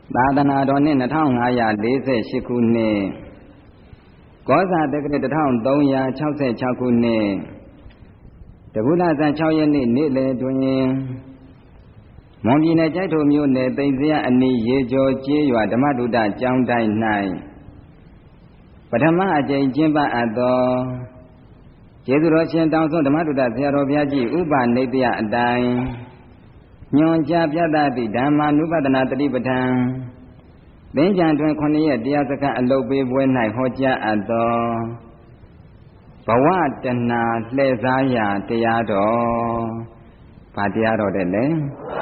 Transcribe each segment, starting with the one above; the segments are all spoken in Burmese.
သာသနာတော်နှစ်2548ခုနှစ်ကောဇာတက္ကရာ1366ခုနှစ်တက္ကရာဇန်6ရက်နေ့နေ့လယ်တွင်မွန်ပြည်နယ်ကျိုက်ထိုမြို့နယ်သိမ်စရအနီးရေကျော်ကျေးရွာဓမ္မတုဒ္ဒကျောင်းတိုင်း၌ပထမအကြိမ်ကျင်းပအပ်သောကျေးဇူးတော်ရှင်တောင်စွန်းဓမ္မတုဒ္ဒဆရာတော်ဘုရားကြီးဥပနိတယအတိုင်းညွန်ကြားပြသသည့်ဓမ္မာနုပဒနာတတိပဋ္ဌာန်သင်္ကြန်တွင်9ရက်တရားစခန်းအလုပ်ပေးပွဲ၌ဟောကြားအပ်သောဘဝတဏလှည့်စားရာတရားတော်ဘာတရားတော်တဲ့လဲ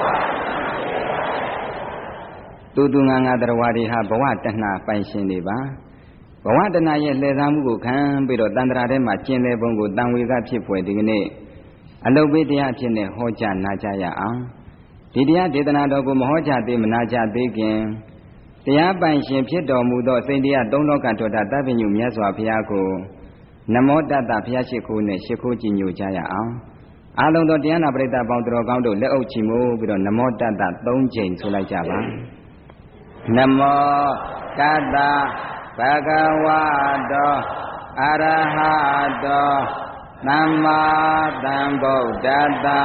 တူငါတရားဝါတွေဟာဘဝတဏပိုင်ရှင်တွေပါဘဝတဏရဲ့လှည့်စားမှုကိုခံပြီးတော့တန်ត្រာထဲမှာကျင်တဲ့ဘုံကိုတန်ဝေကဖြစ်ဖွယ်ဒီကနေ့အလုပ်ပေးတရားအဖြစ်နဲ့ဟောကြားနာကြားရအောင်ဒီတရားဒေသနာတော်ကိုမဟောကြားသေးမနာကြားသေးခင်တရားပိုင်ရှင်ဖြစ်တော်မူသောစိတ်တရားသုံးလောကထောတာတပ္ပညုမြတ်စွာဘုရားကိုနမောတတ္တဘုရားရှိခိုးနဲ့ရှိခိုးကြည်ညိုကြရအောင်အားလုံးသောတရားနာပရိသတ်ပေါင်းတော်ကောင်းတို့လက်အုပ်ချီမိုးပြီးတော့နမောတတ္တ3ကြိမ်ဆိုလိုက်ကြပါနမောတတ္တဘဂဝတောအရဟတောသမ္မာသမ္ဗုဒ္ဓတ္တ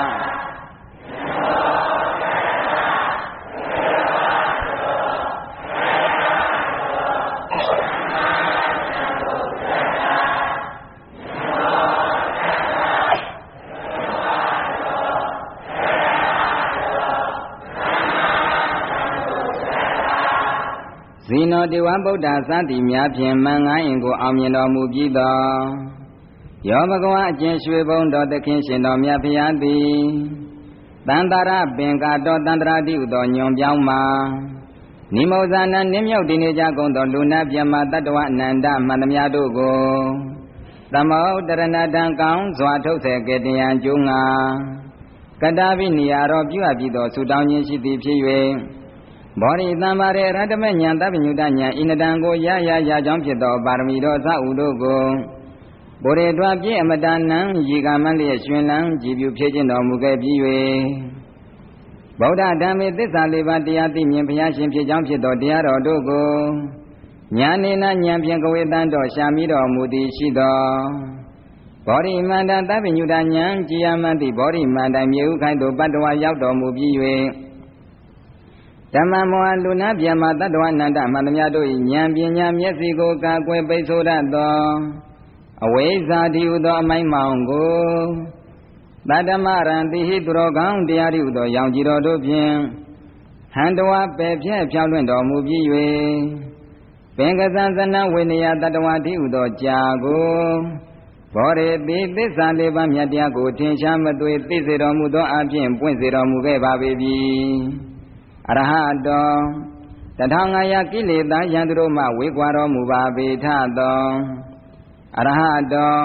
ဇီနောတေဝဗုဒ္ဓသတိများဖြင့်မင်္ဂိုင်းကိုအောင်မြင်တော်မူပြီးသောယောဘဂဝါအကျင့်ရွှေဘုံတော်သခင်ရှင်တော်မြတ်ဖျားသည်တန်တရာပင်ကတော်တန်တရာတိဟုသောညွန်ပြောင်းမှာနိမောဇာနနင်းမြောက်တည်နေကြကုန်သောလူနာပြမတတ္တဝအနန္တမှန်သမျှတို့ကိုသမௌတရဏတံကောင်းစွာထုတ်ဆဲကတယံကျိုးငါကတ္တပိနိယာရောပြုအပ်ပြီးသောဆုတောင်းခြင်းရှိသည်ဖြစ်၍ဘောရိတံပါရေရတ္တမဉ္ဇတပ္ပညုတဉ္ဇဣနတံကိုရကြောင်းဖြစ်သောပါရမီတော်သဥတို့ကိုဘုရေတွားပြည့်အမတနံရေကမန်းလျက်ရှင်လန်းကြည်ပြုဖြစ်ခြင်းတော်မူခဲ့ပြီး၍ဗုဒ္ဓဓမ္မေသစ္စာလေးပါးတရားသိမြင်ဘုရားရှင်ဖြစ်ကြောင်းဖြစ်သောတရားတော်တို့ကိုဉာဏ်နေနာဉာဏ်ဖြင့်ကဝေတန်တော်ရှာမိတော်မူသည်ရှိသောဘောရိမန္တတပ္ပညုတဉာဏ်ကြည်ယမန္တိဘောရိမန္တမြေဥခိုင်းသို့ပတ္တဝါရောက်တော်မူပြီး၍ဓမ္မမောဟလူနာပြမတတ္တဝအနန္တမှန်သမျှတို့၏ဉာဏ်ပညာမျက်စိကိုကာကွယ်ပိတ်ဆို့တတ်သောအဝိဇ္ဇာတိဟုသောအမိုင်းမောင်ကိုတတ္တမရံတိဟိသူတော်ကောင်းတရားတိဟုသောရောင်ကြည်တော်တို့ဖြင့်ဟန္တဝပယ်ဖြဲ့ဖြောင်းလွင့်တော်မူပြီး၍ပင်ကသံသနဝိနယတတ္တဝတိဟုသောကြာကိုဘောရေတိသစ္စာလေးပါးမြတ်တရားကိုထင်ရှားမသွေသိစေတော်မူသောအပြင်ပွင့်စေတော်မူခဲ့ပါပေပြီအရဟတော1500ကိလေသာယံသူတို့မှဝေကွာတော်မူပါပေထသောအရဟတော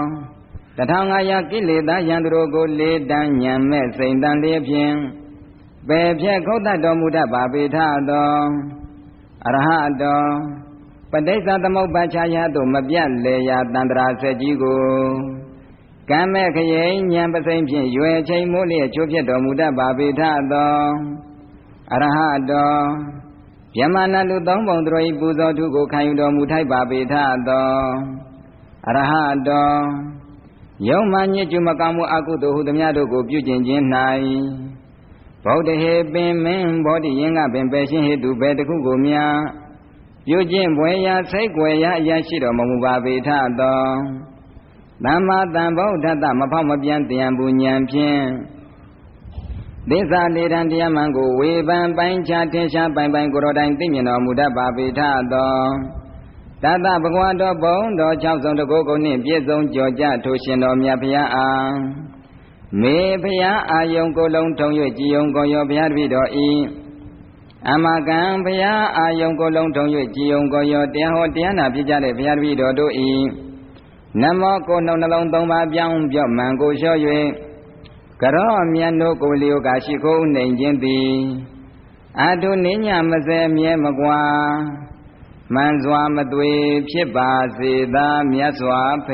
1500ကိလေသာယံသူတို့ကိုလေးတန်းညံမဲ့စိန်တန်လေးဖြင့်ပယ်ဖြတ်ခုတ်တတ်တော်မူတတ်ပါပေထသောအရဟတောပဋိစ္စသမုပ္ပါချာယသို့မပြတ်လေရာတန္တရာဆက်ကြီးကိုကံမဲ့ခရိဉံပစိမ့်ဖြင့်ရွယ်ချိန်မိုးလျက်ချိုးပြတ်တော်မူတတ်ပါပေထသောအရဟတောယမနာလူသုံးပုံသူတို့၏ပူဇော်ထုကိုခံယူတော်မူထိုက်ပါပေထသောအရဟတောယုံမှညစ်ကျွမကောင်းမှုအကုသိုလ်ဟုသမျှတို့ကိုပြုကျင့်ခြင်း၌ဗုဒ္ဓဟေပင်မင်းဘောဓိယင်ကပင်ပယ်ရှင်းဟေတုဘယ်တခုကိုမြပြုကျင့်ဘွယ်ရာစိတ်ွယ်ရာအရာရှိတော်မမူပါပေထသောသမ္မာသမ္ဗုဒ္ဓတ္တမဖောက်မပြန်တရားပူဉဏ်ဖြင့်သစ္စာလေးတန်တရားမှန်ကိုဝေဖန်ပိုင်းခြားထင်ရှားပိုင်ကိုယ်တော်တိုင်သိမြင်တော်မူတတ်ပါပေထသောတတ္တဘဂဝါတော်ဘုံတော်6ဆုံးတကုကိုနှင့်ပြည့်စုံကြော်ကြထိုရှင်တော်မြတ်ဖျားအားမေဖျားအာယုံကိုလုံးထုံ၍ကြည်ယုံကိုရောဘုရားတပည့်တော်ဤအမကံဘုရားအာယုံကိုလုံးထုံ၍ကြည်ယုံကိုရောတရားဟောတရားနာဖြစ်ကြတဲ့ဘုရားတပည့်တော်တို့ဤနမောကိုနှုတ်နှလုံး3ပါးပြောင်းပြော့မှန်ကိုလျှော့၍ကရောမြတ်တို့ကိုလျောကရှိခိုးနှိမ်ခြင်းသည်အတုနိညာမစဲမြဲမကွာမှန်စွာမသွေဖြစ်ပါစေသာမြတ်စွာဘု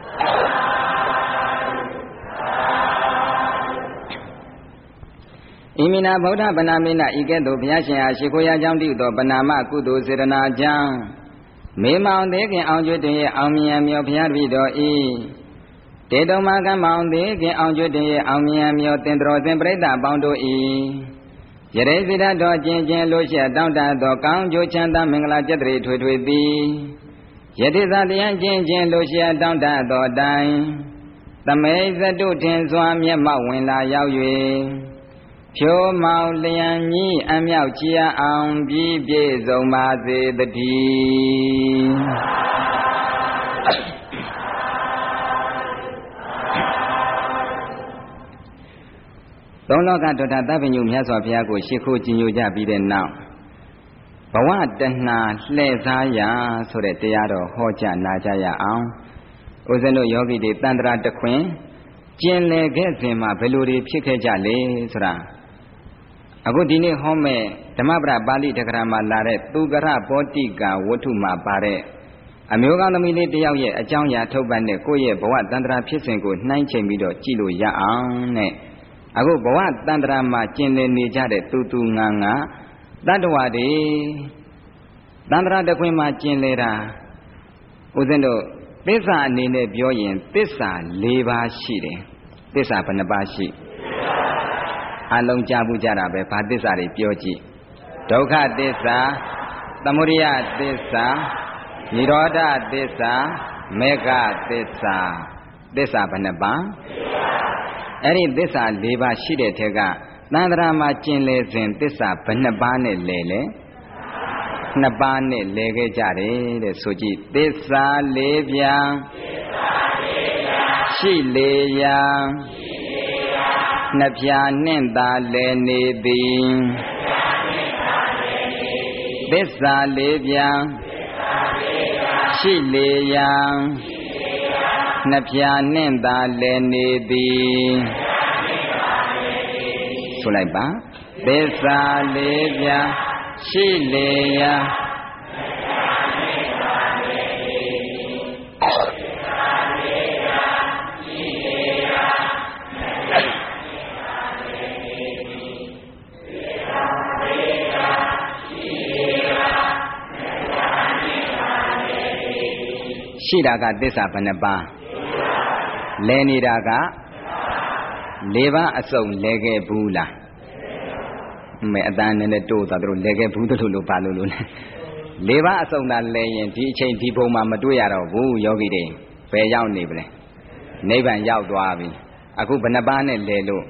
ရား Imina Buddha Banamina Iketo Piasha Shikoya Jandi do Banama Kudu Sirana Jang Mimount Deki Anjude Amiam Yopiavido E Tedo Magamount Deki Anjude Amiam Yotendro Zembreda Bondo E Jeresida do Jin Lucia Danda do Kanjo Chanda Mingla Jetri Twitwi Yetiza the Jin Lucia Danda do Dine The Maze do Tin Swam Yamawinla Yawe Pure Mount Liani Amiao Chia Ang Bibi Zomaze the D. Don't look at that avenue, Yasopiago, Shiku Jinuja be the now. But what then Lezaya, so that they are Hoja Najaya Ang. Uzeno Yogi de Tandra the Queen. Jinle gets him a Veluri Pikajale, Sra. Agudini home, Tamabra Bali de Grama Lare, Tugara Botiga, Wotuma Bare. Amuga the Militi, a Janya Tobane, Koye, Boat Dandra Pisengo, 19 mido, Chilu Yaane. Ago Boat Dandra Machinle Nijade, Tutu Nanga, Dandwadi Dandra the Queen Machinlera Uzendo, Tessa Nine Bioyen, Tessa Leva Shide, Tessa Panabashi. Along Jabu Jarabe, Padisari Pioji. Doka Desa, Tamuria Desa, Niroda Desa, Mega Desa, Desa Panaba. Any Desa Leva Shide Tega, Nandra Machinle Zen Desa Panabane Lele, Nabane Lege Jare, the Suji, Desa Levia, Shileya. Napia Nenda Lene Ding Desa Levia Shileya Napia Nenda Lene Ding Sulaiba Desa Levia Shileya Shiraga Desa Panaba Leni Raga Leva Aso Lege Bula Me Adan and the Dota Lege Budulu Palulu Leva Asona Lay and teaching people Mamaduya Wu Yogi Day Pay Yao Nibre Nevan Yao Duavi Aku Banaban and Lelo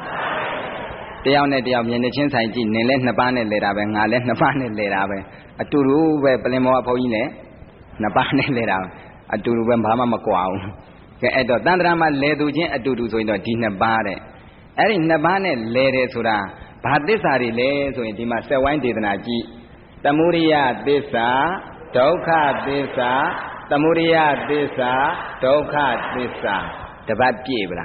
Deone Diam in the Chinsaji Nelen Nabane Lerabe Nalen Nabane Lerabe Aturu where Palemo Poine Nabane Lerabe Aturu Bama Makwao. Edo Dandrama Ledujin Atudu so in the dinner bare. Erin Nabane Lede Sura, Padisari Le, so in Dima Sewan Didanaji. Tamuria Desa, Doka Desa, Tamuria Desa, Doka Desa. The bad Gibra.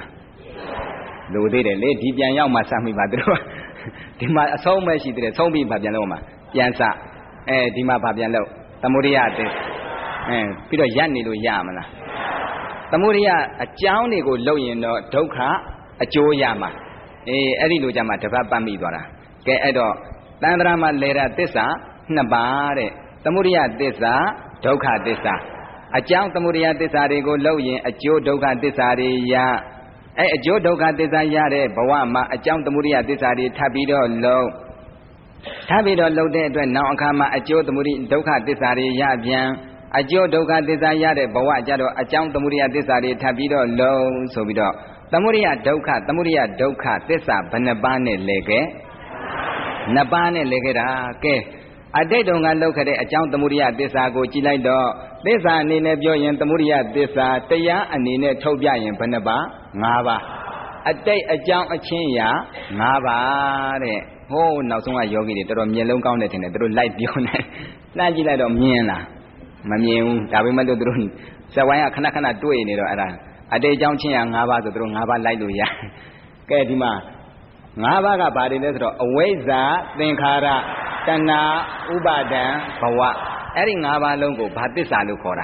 Do they let Dibian Yama Sami Badro? Dima so much she did, so be Babianoma. Yansa, Dima Babiano, Tamuria Desa. Peter Yanni Yamana. Tamuria, a Jowney go low in Doka, a Joyama, Edilu Jama Tabami Dora. Get Edo, Dandrama Lera Desa, Nabare, Tamuria Desa, Doka Desa. A Jown Tamuria Desa go low in a Jo Doka Desari Ya. A Jo Doka Desayare, Bawama, a Jown Tamuria Desari, Tabido low. Tabido low there, now Kama, a Jo Tamuri Doka Desari Ya. A Joe Doga Desayade, Bawa Jado, a Jam Tamuria Desari, Tabido, low, Sobido. Tamuria Doka, Desa, Banabane Lege Nabane Legera, Ke. A day don't look at a Jam Tamuria Desa go Chilaido, Desa Nine Bioyan Tamuria Desa, Teya and Nine Tobia and Panaba, Nava. A day a Jam a Chinya, Nava. Oh, now some yogi, the Yellow County, the light beyond Najila of Miena. Mamiu, Davimado Drun, Sawaya Kanakana doing it. A day John Chiang Hava the Drun Hava Laiduya. Kedima Navaga Badinetro, Aweza, Denkara, Tana, Ubada, Pawa, Erin Hava Longo, Batisa Lucora.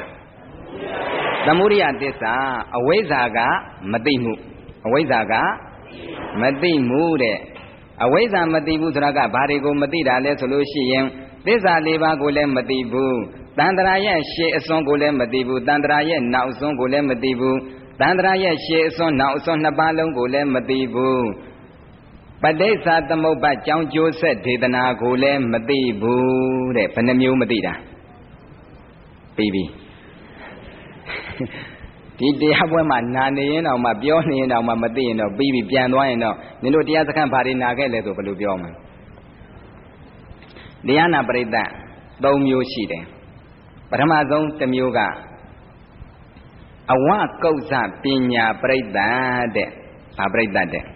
Tamuria Desa, Awezaga, Madimu, Awezaga, Madimu, အဝိဇ္ဇာမသိဘူးဆိုတာကဘာတွေကိုမသိတာလဲဆိုလို့ရှိရင်သစ္စာ၄ပါးကိုလည်းမသိဘူးတန်ត្រာရဲ့ရှေ့အစွန်းကိုလည်းမသိဘူးတန်ត្រာရဲ့နောက်အစွန်းကိုလည်းမသိဘူးတန်ត្រာရဲ့ရှေ့အစွန်းနောက်အစွန်းနှစ်ပါးလုံးကိုလည်းမသိဘူးပဋိစ္စသမုပ္ပါကြောင့်ကျိုးဆက်ဒေသနာကိုလည်းမသိဘူးတဲ့ဘယ်နှမျိုးမသိတာပြီးပြီဒီတရားပွဲမှာနာနေရင်တော့မှပြောနေရင်တော့မှမသိရင်တော့ပြီးပြီပြန်သွားရင်တော့နင်တို့တရားစခန်းဘာတွေနာခဲ့လဲဆိုဘယ်လိုပြောမလဲတရားနာပရိသတ်၃မျိုးရှိတယ်ပထမဆုံးတစ်မျိုးကအဝကုက္ဆပညာပရိသတ်တဲ့ဘာပရိသတ်တဲ့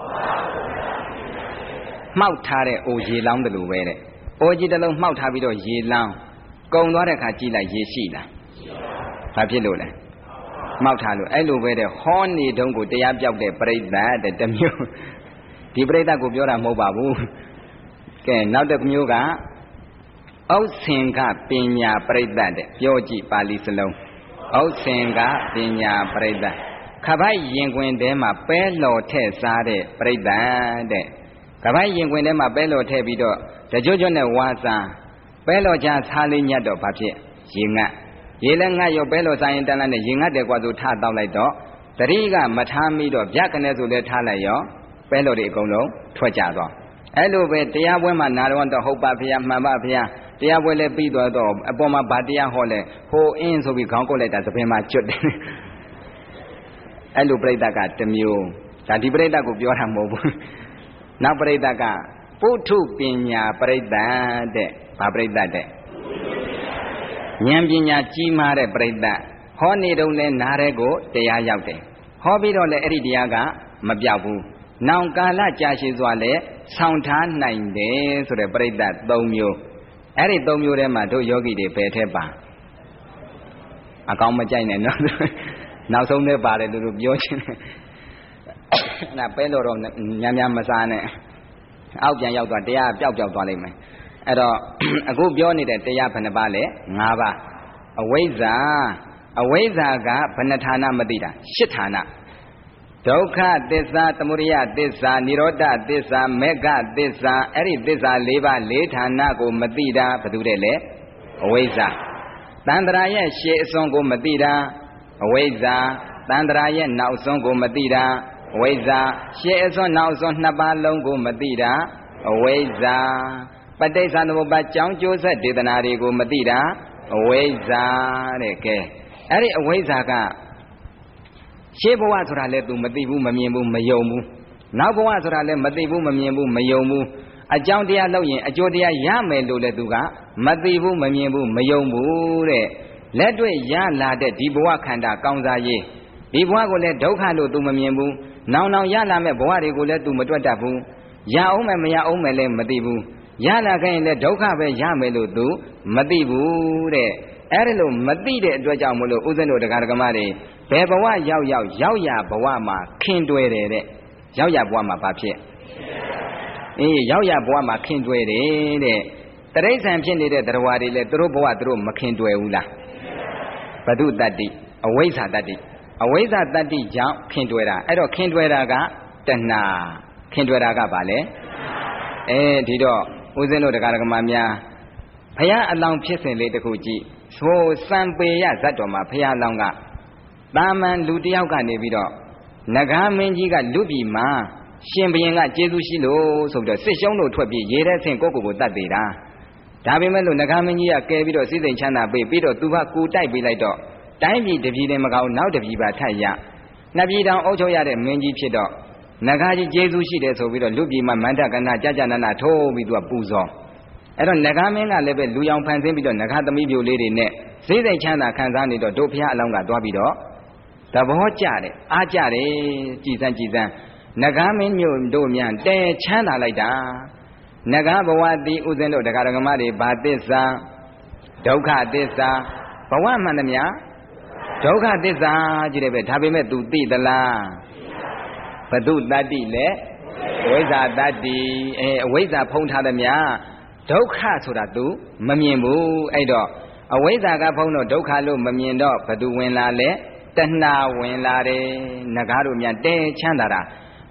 မှောက်ထားတဲ့အိုရေလောင်းတယ်လို့ပဲတဲ့အိုကြီးတစ်လုံးမှောက်ထားပြီးတော့ရေလောင်းကုံသွားတဲ့ခါကြည့်လိုက်ရေရှိလားဘာဖြစ်လို့လဲမှောက်ထားလို့အဲ့လိုပဲတဲ့ဟောနေတုန်းကိုတရားပြောက်တဲ့ပရိသတ်တဲ့တစ်မျိုးဒီပရိသတ်ကိုပြောတာမဟုတ်ပါဘူးကဲနောက်တစ်မျိုးကဩစင်ကပညာပရိသတ်တဲ့ပြောကြည့်ပါဠိစလုံးဩစင်ကပညာပရိသတ်ခပိုက်ရင်ခွင်ထဲမှာပဲလော်ထည့်စားတဲ့ပရိသတ်တဲ့ခပိုက်ရင်ခွင်ထဲမှာပဲလော်ထည့်ပြီးတော့တကြွကြွနဲ့ဝါစားပဲလော်ချစားလေးညတ်တော့ဘာဖြစ်ရေငတ်ရေလည်းငတ်ရောပဲလော်စားရင်တန်းနဲ့ရေငတ်တယ်ကွာဆိုထတောက်လိုက်တော့တတိကမထားမိတော့ဗျကနေဆိုလဲထားလိုက်ရောပဲလော်တွေအကုန်လုံးထွက်ကြသွားအဲ့လိုပဲတရားပွဲမှာနာတော့ဟုတ်ပါဗျာမှန်ပါဗျာတရားပွဲလည်းပြီးသွားတော့အပေါ်မှာဗာတရားဟောလဲဟိုအင်းဆိုပြီးခေါင်းကုတ်လိုက်တာသပင်မှာကျွတ်တယ်အဲ့လိုပြိဿကတစ်မျိုးဒါဒီပြိဿကိုပြောတာမဟုတ်ဘူးနောက်ပြိဿကပုထုပညာပြိဿတဲ့ဘာပြိဿတဲ့ဉာဏ်ပညာကြီးမားတဲ့ပြိဿဟောနေတော့လဲနားတဲ့ကိုတရားရောက်တယ်ဟောပြီးတော့လဲအဲ့ဒီတရားကမပြောက်ဘူးနောင်ကာလကြာရှည်စွာလဲဆောင်ထားနိုင်တယ်ဆိုတဲ့ပြိဿ၃မျိုးအဲ့ဒီ၃မျိုးထဲမှာတို့ယောဂီတွေဘယ်ထဲပါအကောင်မကြိုက်နဲ့နော်နောက်ဆုံးထဲပါတယ်သူတို့ပြောချင်တယ်အဲ့ဒါပဲလို့တော့များများမစားနဲ့အောက်ပြန်ရောက်သွားတရားပျောက်သွားလိမ့်မယ်အဲ့တော့အခုပြောနေတဲ့တရားဘယ်နှပါလဲ၅ပါးအဝိဇ္ဇာကဘယ်နှဌာနမသိတာ၈ဌာနဒုက္ခသစ္စာသမုဒယသစ္စာនិရောဓသစ္စာမေဃသစ္စာအဲ့ဒီသစ္စာ၄ပါး၄ဌာနကိုမသိတာဘာတူတဲ့လဲအဝိဇ္ဇာတန္တရာရဲ့ရှေ့အစွန်းကိုမသိတာအဝိဇ္ဇာတန္တရာရဲ့နောက်အစွန်းကိုမသိတာအဝိဇ္ဇာရှေ့အစွန်းနောက်အစွန်းနှစ်ပါးလုံးကိုမသိတာအဝိဇ္ဇာပဋိစ္စသမုပ္ပါကြောင့်ကျိုးဆက်ဒေသနာတွေကိုမသိတာအဝိဇ္ဇာတဲ့ကဲအဲ့ဒီအဝိဇ္ဇာကရှေးဘဝဆိုတာလဲ तू မသိဘူးမမြင်ဘူးမယုံဘူးနောက်ဘဝဆိုတာလဲမသိဘူးမမြင်ဘူးမယုံဘူးအကြောင်းတရားလုပ်ရင်အကျိုးတရားရမယ်လို့လဲ तू ကမသိဘူးမမြင်ဘူးမယုံဘူးတဲ့လက်တွေ့ရလာတဲ့ဒီဘဝခန္ဓာကောင်းစားရေးဒီဘဝကိုလဲဒုက္ခလို့ तू မမြင်ဘူးနောင်ရလာမဲ့ဘဝတွေကိုလဲ तू မတွက်တတ်ဘူးရအောင်မယ်မရအောင်မယ်လဲမသိဘူးရလာခဲ့ရင်လဲဒုက္ခပဲရမယ်လို့ तू မသိဘူးတဲ့အဲ့ဒါလို့မသိတဲ့အတွက်ကြောင့်မလို့ဥစ္စံတို့တရားဓမ္မတွေဘယ်ဘဝရောက်ရဘဝမှာခင်တွယ်တယ်တဲ့ရောက်ရဘဝမှာဘာဖြစ်ရောက်ရဘဝမှာခင်တွယ်တယ်တဲ့တရိစ္ဆာန်ဖြစ်နေတဲ့တရားတွေလဲသူတို့ဘဝသူတို့မခင်တွယ်ဘူးလားဘဒုတ္တိအဝိဇ္ဇာတ္တိအဝိဇ္ဇာတတ္တိကြောင့်ခင်တွယ်တာအဲ့တော့ခင်တွယ်တာကတဏှာခင်တွယ်တာကဘာလဲဒီတော့ဥစ္စံတို့တရားဓမ္မများဘုရားအလောင်းဖြစ်စဉ်လေးတစ်ခုကြည့်ဆိုစံပေရဇတ်တော်မှာဘုရားအလောင်းကတာမန်လူတယောက်ကနေပြီးတော့နဂါမင်းကြီးကလူပြည်မှာရှင်ဘုရင်ကကျေးဇူးရှိလို့ဆိုပြီးတော့စစ်ရှုံးလို့ထွက်ပြီးရေထဲဆင်ကိုတတ်သေးတာဒါပေမဲ့လို့နဂါမင်းကြီးကကဲပြီးတော့စိစိမ်ချမ်းသာပေးပြီးတော့သူကကူတိုက်ပေးလိုက်တော့တိုင်းပြည်တစ်ပြည်တည်းမကောင်းနောက်တစ်ပြည်ပါထပ်ရနှစ်ပြည်တောင်အုပ်ချုပ်ရတဲ့မင်းကြီးဖြစ်တော့နဂါကြီးကျေးဇူးရှိတယ်ဆိုပြီးတော့လူပြည်မှာမန္တကဏကြာနနာထိုးပြီးသူကပူဇော်အဲ့တော့နဂါမင်းကလည်းပဲလူရောင်ဖန်ဆင်းပြီးတော့နဂါသမီးပြိုလေးတွေနဲ့စိစိမ်ချမ်းသာခံစားနေတော့တို့ဘုရားအလောင်းကသွားပြီးတော့သဘောကျတယ်အားကျတယ်ကြည်စမ်းနဂါမင်းမျိုးတို့မြန်တဲချမ်းသာလိုက်တာနဂါဘဝတိဥစဉ်တို့တရားဓမ္မတွေဘာသစ္စာဒုက္ခသစ္စာဘဝမှန်သမျှဒုက္ခသစ္စာကြည့်တယ်ပဲဒါပေမဲ့ तू သိသလားဘဒုတတ္တိလဲအဝိဇ္ဇာတတ္တိအဝိဇ္ဇာဖုံးထားသမျှဒုက္ခဆိုတာ तू မမြင်ဘူးအဲ့တော့အဝိဇ္ဇာကဖုံးတော့ဒုက္ခလို့မမြင်တော့ဘသူဝင်လာလဲတဏှာဝင်လာတယ်ငကားတို့မြန်တဲချမ်းသာတာ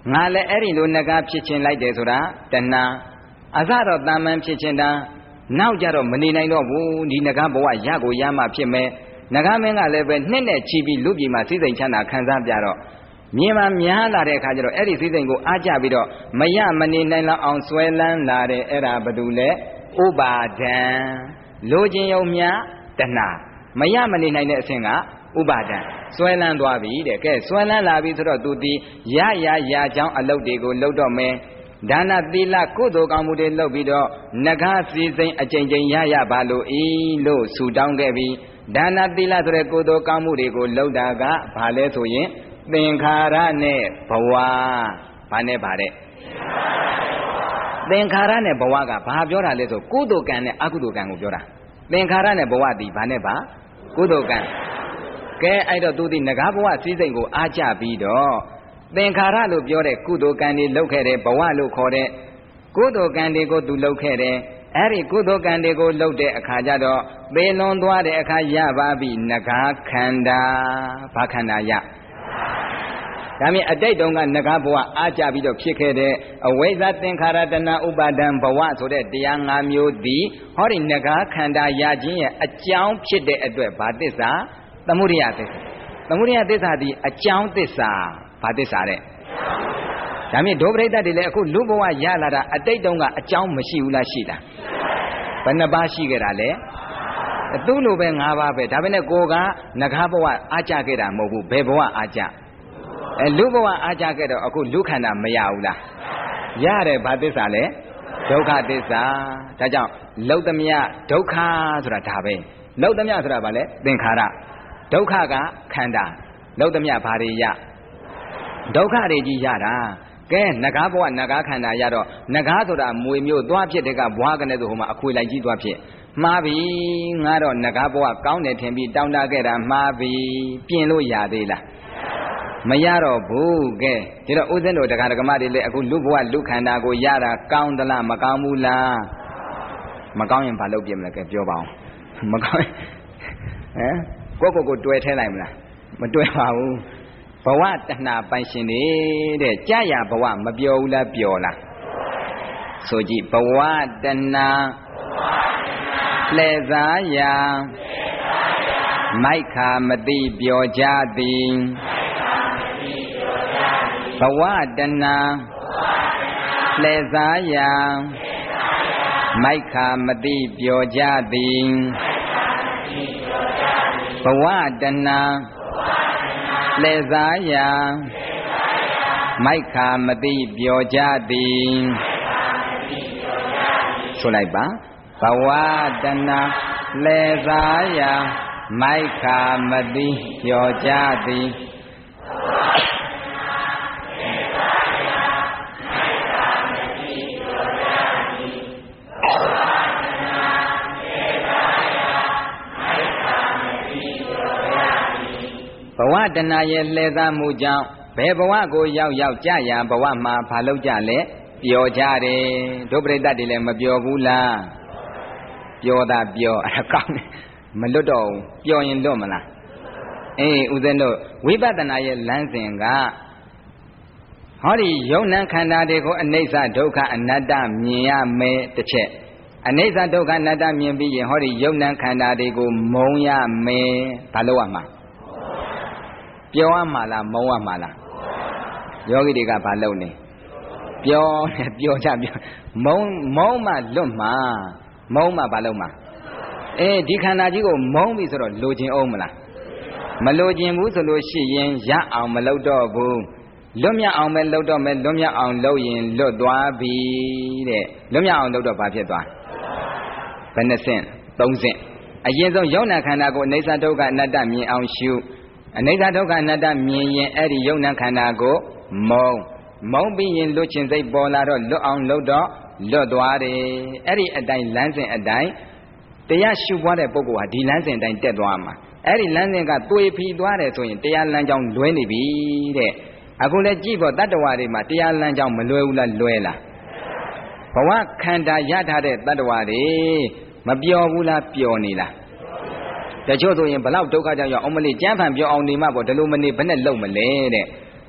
ငါလည်းအဲ့ဒီလိုငကားဖြစ်ခြင်းလိုက်တယ်ဆိုတာတဏှာအစတော့တာမန်ဖြစ်ခြင်းတာနောက်ကြတော့မနေနိုင်တော့ဘူးဒီငကားဘဝရကိုရမှဖြစ်မယ်ငကားမင်းကလည်းပဲနှစ်နဲ့ချီပြီးလူပြည်မှာစိစိမ်ချမ်းသာခံစားပြတော့မြင်မှများလာတဲ့အခါကျတော့အဲ့ဒီစိစိမ်ကိုအားကြပြီးတော့မရမနေနိုင်လောက်အောင်ဆွဲလန်းလာတဲ့အဲ့ဒါဘာလို့လဲဥပါဒံလိုခြင်းယုံမြတဏှာမရမနေနိုင်တဲ့အဆင့်ကဥပါဒံဆွဲလန်းသွားပြီတဲ့ကဲဆွဲလန်းလာပြီဆိုတော့သူဒီရကြောင်းအလုပ်တွေကိုလုပ်တော့မယ်ဒါနသီလကုသိုလ်ကောင်းမှုတွေလုပ်ပြီးတော့နဂါစီစိန်အကျဉ်းရပါလို့ဤလို့ဆူတောင်းခဲ့ပြီးဒါနသီလဆိုတဲ့ကုသိုလ်ကောင်းမှုတွေကိုလုပ်တာကဘာလဲဆိုရင်သင်္ခါရနဲ့ဘဝဘာနဲ့ပါတဲ့သင်္ခါရနဲ့ဘဝကဘာပြောတာလဲဆိုကုသိုလ်ကံနဲ့အကုသိုလ်ကံကိုပြောတာသင်္ခါရနဲ့ဘဝဒီဘာနဲ့ပါကုသိုလ်ကံကဲအဲ့တော့သူဒီငကားဘဝစည်းစိမ်ကိုအားကြပြီးတော့သင်္ခါရလို့ပြောတဲ့ကုသိုလ်ကံတွေလုပ်ခဲ့တဲ့ဘဝလို့ခေါ်တဲ့ကုသိုလ်ကံတွေကိုသူလုပ်ခဲ့တယ်အဲ့ဒီကုသိုလ်ကံတွေကိုလုပ်တဲ့အခါကျတော့သေလွန်သွားတဲ့အခါရပါပြီငကားခန္ဓာဘာခန္ဓာရဒါမြင်အတိတ်တုန်းကငကားဘဝအားကြပြီးတော့ဖြစ်ခဲ့တဲ့အဝိဇ္ဇသင်္ခါရတဏှာဥပါဒံဘဝဆိုတဲ့တရား၅မျိုးသည်ဟောဒီငကားခန္ဓာရခြင်းရဲ့အကြောင်းဖြစ်တဲ့အတွက်ဘာသစ္စာသမုဒယသစ္စာသမုဒယသစ္စာဒီအကြောင်းသစ္စာဘာသစ္စာတဲ့ဒါမြင်ဒုပရိသတ်တွေလည်းအခုလူဘဝရလာတာအတိတ်တုန်းကအကြောင်းမရှိဘူးလားရှိလားဘယ်နှပါးရှိခဲ့တာလဲသူ့လိုပဲ၅ပါးပဲဒါပေမဲ့ကိုကငကားဘဝအားကြခဲ့တာမဟုတ်ဘူးဘယ်ဘဝအားကြလူဘဝအားကြခဲ့တော့အခုလူခန္ဓာမရဘူးလားရတယ်ဘာသစ္စာလဲဒုက္ခသစ္စာဒါကြောင့်လောက်သမျှဒုက္ခဆိုတာဒါပဲလောက်သမျှဆိုတာဘာလဲသင်္ခါရဒုက္ခကခန္ဓာလောက်သမျှဘာတွေရဒုက္ခတွေကြီးရတာကဲငကားဘဝငကားခန္ဓာရတော့ငကားဆိုတာမွေမျိုးသွားဖြစ်တဲ့ကဘွားကနေဆိုဟိုမှာအခွေလိုက်ကြီးသွားဖြစ်မှားပြီငါတော့ငကားဘဝကောင်းတယ်ထင်ပြီးတောင်းတခဲ့တာမှားပြီပြင်လို့ရသေးလားမရတော့ဘူးကဲဒီတော့ဦးဇင်းတို့တရားဓမ္မတွေလည်းအခုလူဘဝလူခန္ဓာကိုရတာကောင်းသလားမကောင်းဘူးလားမကောင်းရင်ဘာလုပ်ပြမလဲကဲပြောပါအောင်မကောင်းကိုတွေ့ထဲလိုက်မလားမတွေ့ပါဘူးဘဝတဏှာပိုင်ရှင်နေတဲ့ကြာရဘဝမပျော်ဘူးလားပျော်လားဆိုကြည့်ဘဝတဏှာလှည့်စားရာမိုက်ခာမတိပျော်ကြသည်ဘဝတဏှာလှည့်စားရာမိုက်ခာမတိပျော်ကြသည်ဘဝတဏှာလှည့်စားရာမိုက်ခာမတိပျော်ကြသည်ဆိုလိုက်ပါဘဝတဏှာလှည့်စားရာမိုက်ခာမတိပျော်ကြသည်ဘဝတဏှာရဲ့လှည့်စားမှုကြောင့်ဘယ်ဘဝကိုရောက်ကြရဘဝမှာဘာလုပ်ကြလဲပျော်ကြတယ်ဒုပရိသတ်တွေလည်းမပျော်ဘူးလားပျော်တာပျော်အဲ့ကောင်းတယ်မလွတ်တော့ဘူးပျော်ရင်လွတ်မလားအေးဦးဇင်းတို့ဝိပဿနာရဲ့လမ်းစဉ်ကဟောဒီယုံနံခန္ဓာတွေကိုအနိစ္စဒုက္ခအနတ္တမြင်ရမယ်တစ်ချက်အနိစ္စဒုက္ခအနတ္တမြင်ပြီးရင်ဟောဒီယုံနံခန္ဓာတွေကိုမုံရမယ်ဘာလို့ရမှာပြောရမှာလားမုံရမှာလားယောဂီတွေကဘာလုပ်နေပြောနေပြောကြပြောမုံမှလွတ်မှာမုံမှဘာလုပ်မှာဒီခန္ဓာကြီးကိုမုံပြီဆိုတော့လိုချင်အောင်မလားမလိုချင်ဘူးဆိုလို့ရှိရင်ရအောင်မလုပ်တော့ဘူးလွတ်မြောက်အောင်ပဲလုပ်တော့မယ်လွတ်မြောက်အောင်လုပ်ရင်လွတ်သွားပြီတဲ့လွတ်မြောက်အောင်လုပ်တော့ဘာဖြစ်သွားဘယ်နှဆင့်၃ဆင့်အရင်ဆုံးယုံနာခန္ဓာကိုအိဋ္ဌဒုက္ခအနတ္တမြင်အောင်ရှုအနိစ္စဒုက္ခအနတ္တမြင်ရင်အဲ့ဒီယုံနာခန္ဓာကိုမုံပြီးရင်လွတ်ခြင်းစိတ်ပေါ်လာတော့လွတ်အောင်လုပ်တော့လွတ်သွားတယ်အဲ့ဒီအတိုင်းလမ်းစဉ်အတိုင်းတရားရှုပွားတဲ့ပုဂ္ဂိုလ်ဟာဒီလမ်းစဉ်အတိုင်းတက်သွားမှာအဲ့ဒီလမ်းစဉ်ကသွေဖီသွားတယ်ဆိုရင်တရားလမ်းကြောင်းလွဲနေပြီတဲ့အခုလည်းကြည့်ဖို့တတ္တဝါတွေမှာတရားလမ်းကြောင်းမလွဲဘူးလားလွဲလားဘဝခန္ဓာရထားတဲ့တတ္တဝါတွေမပျော်ဘူးလားပျော်နေလားတချို့ဆိုရင်ဘလောက်ဒုက္ခကြောင့်ရောက်အောင်မလေးကြမ်းဖန်ပြောအောင်နေမှပေါ့ဒီလိုမနေဘယ်နဲ့လုံမလဲတဲ့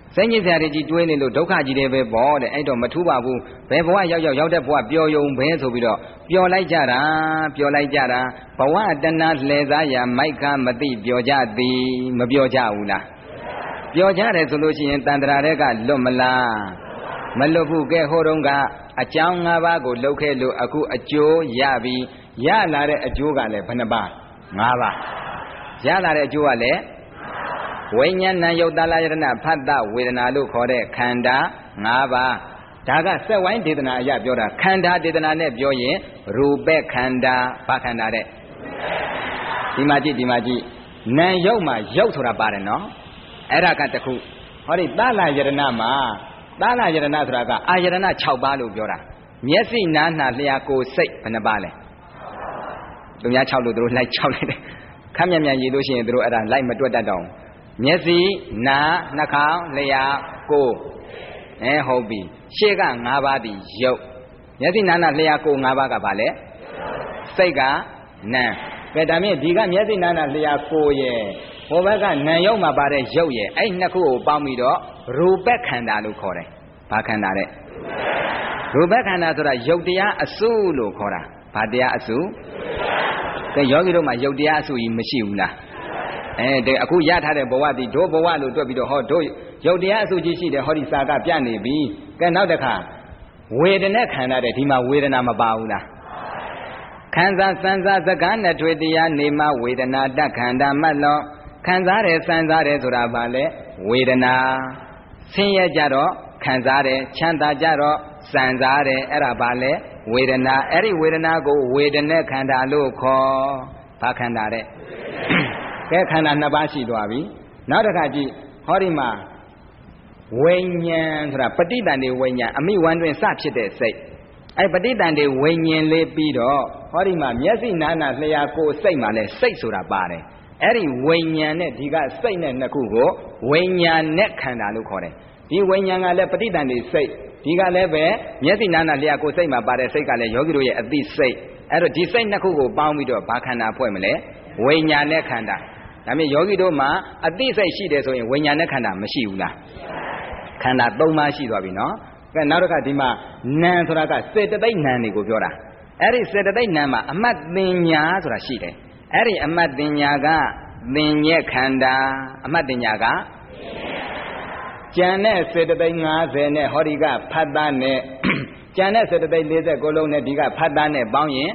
စိတ်ညစ်စရာတွေကြီးတွေးနေလို့ဒုက္ခကြီးတွေပဲပေါ့တဲ့အဲ့တော့မထူးပါဘူးဘယ်ဘဝရောက်တဲ့ဘဝပျော်ယုံပဲဆိုပြီးတော့ပျော်လိုက်ကြတာဘဝတဏှာလှည့်စားရာမိုက်ကမသိပျော်ကြသည်မပျော်ကြဘူးလားပျော်ကြတယ်ဆိုလို့ရှိရင်တန်ត្រာတဲ့ကလွတ်မလားမလွတ်ဘူးကဲဟိုတုန်းကအကြောင်း၅ပါးကိုလှုပ်ခဲ့လို့အခုအကျိုးရပြီရလာတဲ့အကျိုးကလည်းဘယ်နှပါ၅ပါးရလာတဲ့အကျိုးကလည်းဝိညာဏယုတ်တလယရဏဖတ်တဝေဒနာလို့ခေါ်တဲ့ခန္ဓာ၅ပါးဒါကစက်ဝိုင်းဒေသနာအရပြောတာခန္ဓာဒေသနာနဲ့ပြောရင်ရူပခန္ဓာဘာခန္ဓာတဲ့ဒီမှာကြည့်နာယုတ်မှာယုတ်ဆိုတာပါတယ်နော်အဲ့ဒါကတခုဟောဒီသလယရဏမှာသလယရဏဆိုတာကအာယရဏ6ပါးလို့ပြောတာမျက်စိနားနှာလျှာကိုယ်စိတ်ဘယ်နှပါလဲသူများ6လို့သူတို့လိုက်6လိုက်တယ်ခမ်းမြန်ရေးလို့ရှိရင်သူတို့အဲ့ဒါလိုက်မတွက်တတ်တော့မျက်စိနားနှာခေါင်းလျှာကိုယ်ဟုတ်ပြီရှေ့က5ပါးဒီယုတ်မျက်စိနားနှာလျှာကိုယ်5ပါးကဘာလဲစိတ်ကနာကဲဒါမြင့်ဒီကမျက်စိနားနှာလျှာကိုယ်ရဲ့ဟိုဘက်ကနာယုတ်မှာပါတဲ့ယုတ်ရဲ့အဲ့နှစ်ခုကိုပေါင်းပြီးတော့ရူပခန္ဓာလို့ခေါ်တယ်ဘာခန္ဓာတဲ့ရူပခန္ဓာဆိုတာယုတ်တရားအစုလို့ခေါ်တာဘာတရားအစုကဲယောဂီတို့မှာယုတ်တရားအစုကြီးမရှိဘူးလားတဲ့အခုရထားတဲ့ဘဝဒီဒုဘဝလို့တွက်ပြီးတော့ဟောတို့ယုတ်တရားအစုကြီးရှိတယ်ဟောဒီစာကပြနေပြီကဲနောက်တစ်ခါဝေဒနာခန္ဓာတဲ့ဒီမှာဝေဒနာမပါဘူးလားခံစားစံစားစကားနဲ့တွေ့တရားနေမှဝေဒနာတခန္ဓာမှတ်လို့ခံစားတယ်စံစားတယ်ဆိုတာဘာလဲဝေဒနာဆင်းရဲကြတော့ခံစားတယ်ချမ်းသာကြတော့စံစားတယ်အဲ့ဒါဘာလဲဝေဒနာအဲ့ဒီဝေဒနာကိုဝေဒနာခန္ဓာလို့ခေါ်ဘာခန္ဓာတဲ့ကဲခန္ဓာ2ပါးရှိသွားပြီနောက်တစ်ခါကြည့်ဟောဒီမှာဝိညာဉ်ဆိုတာပဋိသန္ဓေဝိညာဉ်အမိဝမ်းတွင်စဖြစ်တဲ့စိတ်အဲ့ပဋိသန္ဓေဝိညာဉ်လေးပြီးတော့ဟောဒီမှာမျက်စိနားနာလျှာကိုယ်စိတ်မှာလဲစိတ်ဆိုတာပါတယ်အဲ့ဒီဝိညာဉ်နဲ့ဒီကစိတ်နဲ့နှစ်ခုကိုဝိညာဉ်နဲ့ခန္ဓာလို့ခေါ်တယ်ဒီဝိညာဉ်ကလည်းပဋိသန္ဓေစိတ်ဒီကလည်းပဲမျက်စိနားနာလျှာကိုယ်စိတ်မှာပါတဲ့စိတ်ကလည်းယောဂီတို့ရဲ့အသိစိတ်အဲ့တော့ဒီစိတ်နှစ်ခုကိုပေါင်းပြီးတော့ဘာခန္ဓာဖွဲ့မလဲဝိညာဉ်နဲ့ခန္ဓာဒါမြင်ယောဂီတို့မှာအသိစိတ်ရှိတယ်ဆိုရင်ဝိညာဉ်နဲ့ခန္ဓာမရှိဘူးလားခန္ဓာ3ပါးရှိသွားပြီနော်ကဲနောက်တစ်ခါဒီမှာနာမ်ဆိုတာကစေတသိက်နာမ်တွေကိုပြောတာအဲ့ဒီစေတသိက်နာမ်မှာအမှတ်တင်ညာဆိုတာရှိတယ်အဲ့ဒီအမှတ်တင်ညာကသင်ညက်ခန္ဓာအမှတ်တင်ညာကကျန်တဲ့စေတသိက်50နဲ့ဟောဒီကဖတ်သားနဲ့ကျန်တဲ့စေတသိက်49လုံးနဲ့ဒီကဖတ်သားနဲ့ပေါင်းရင်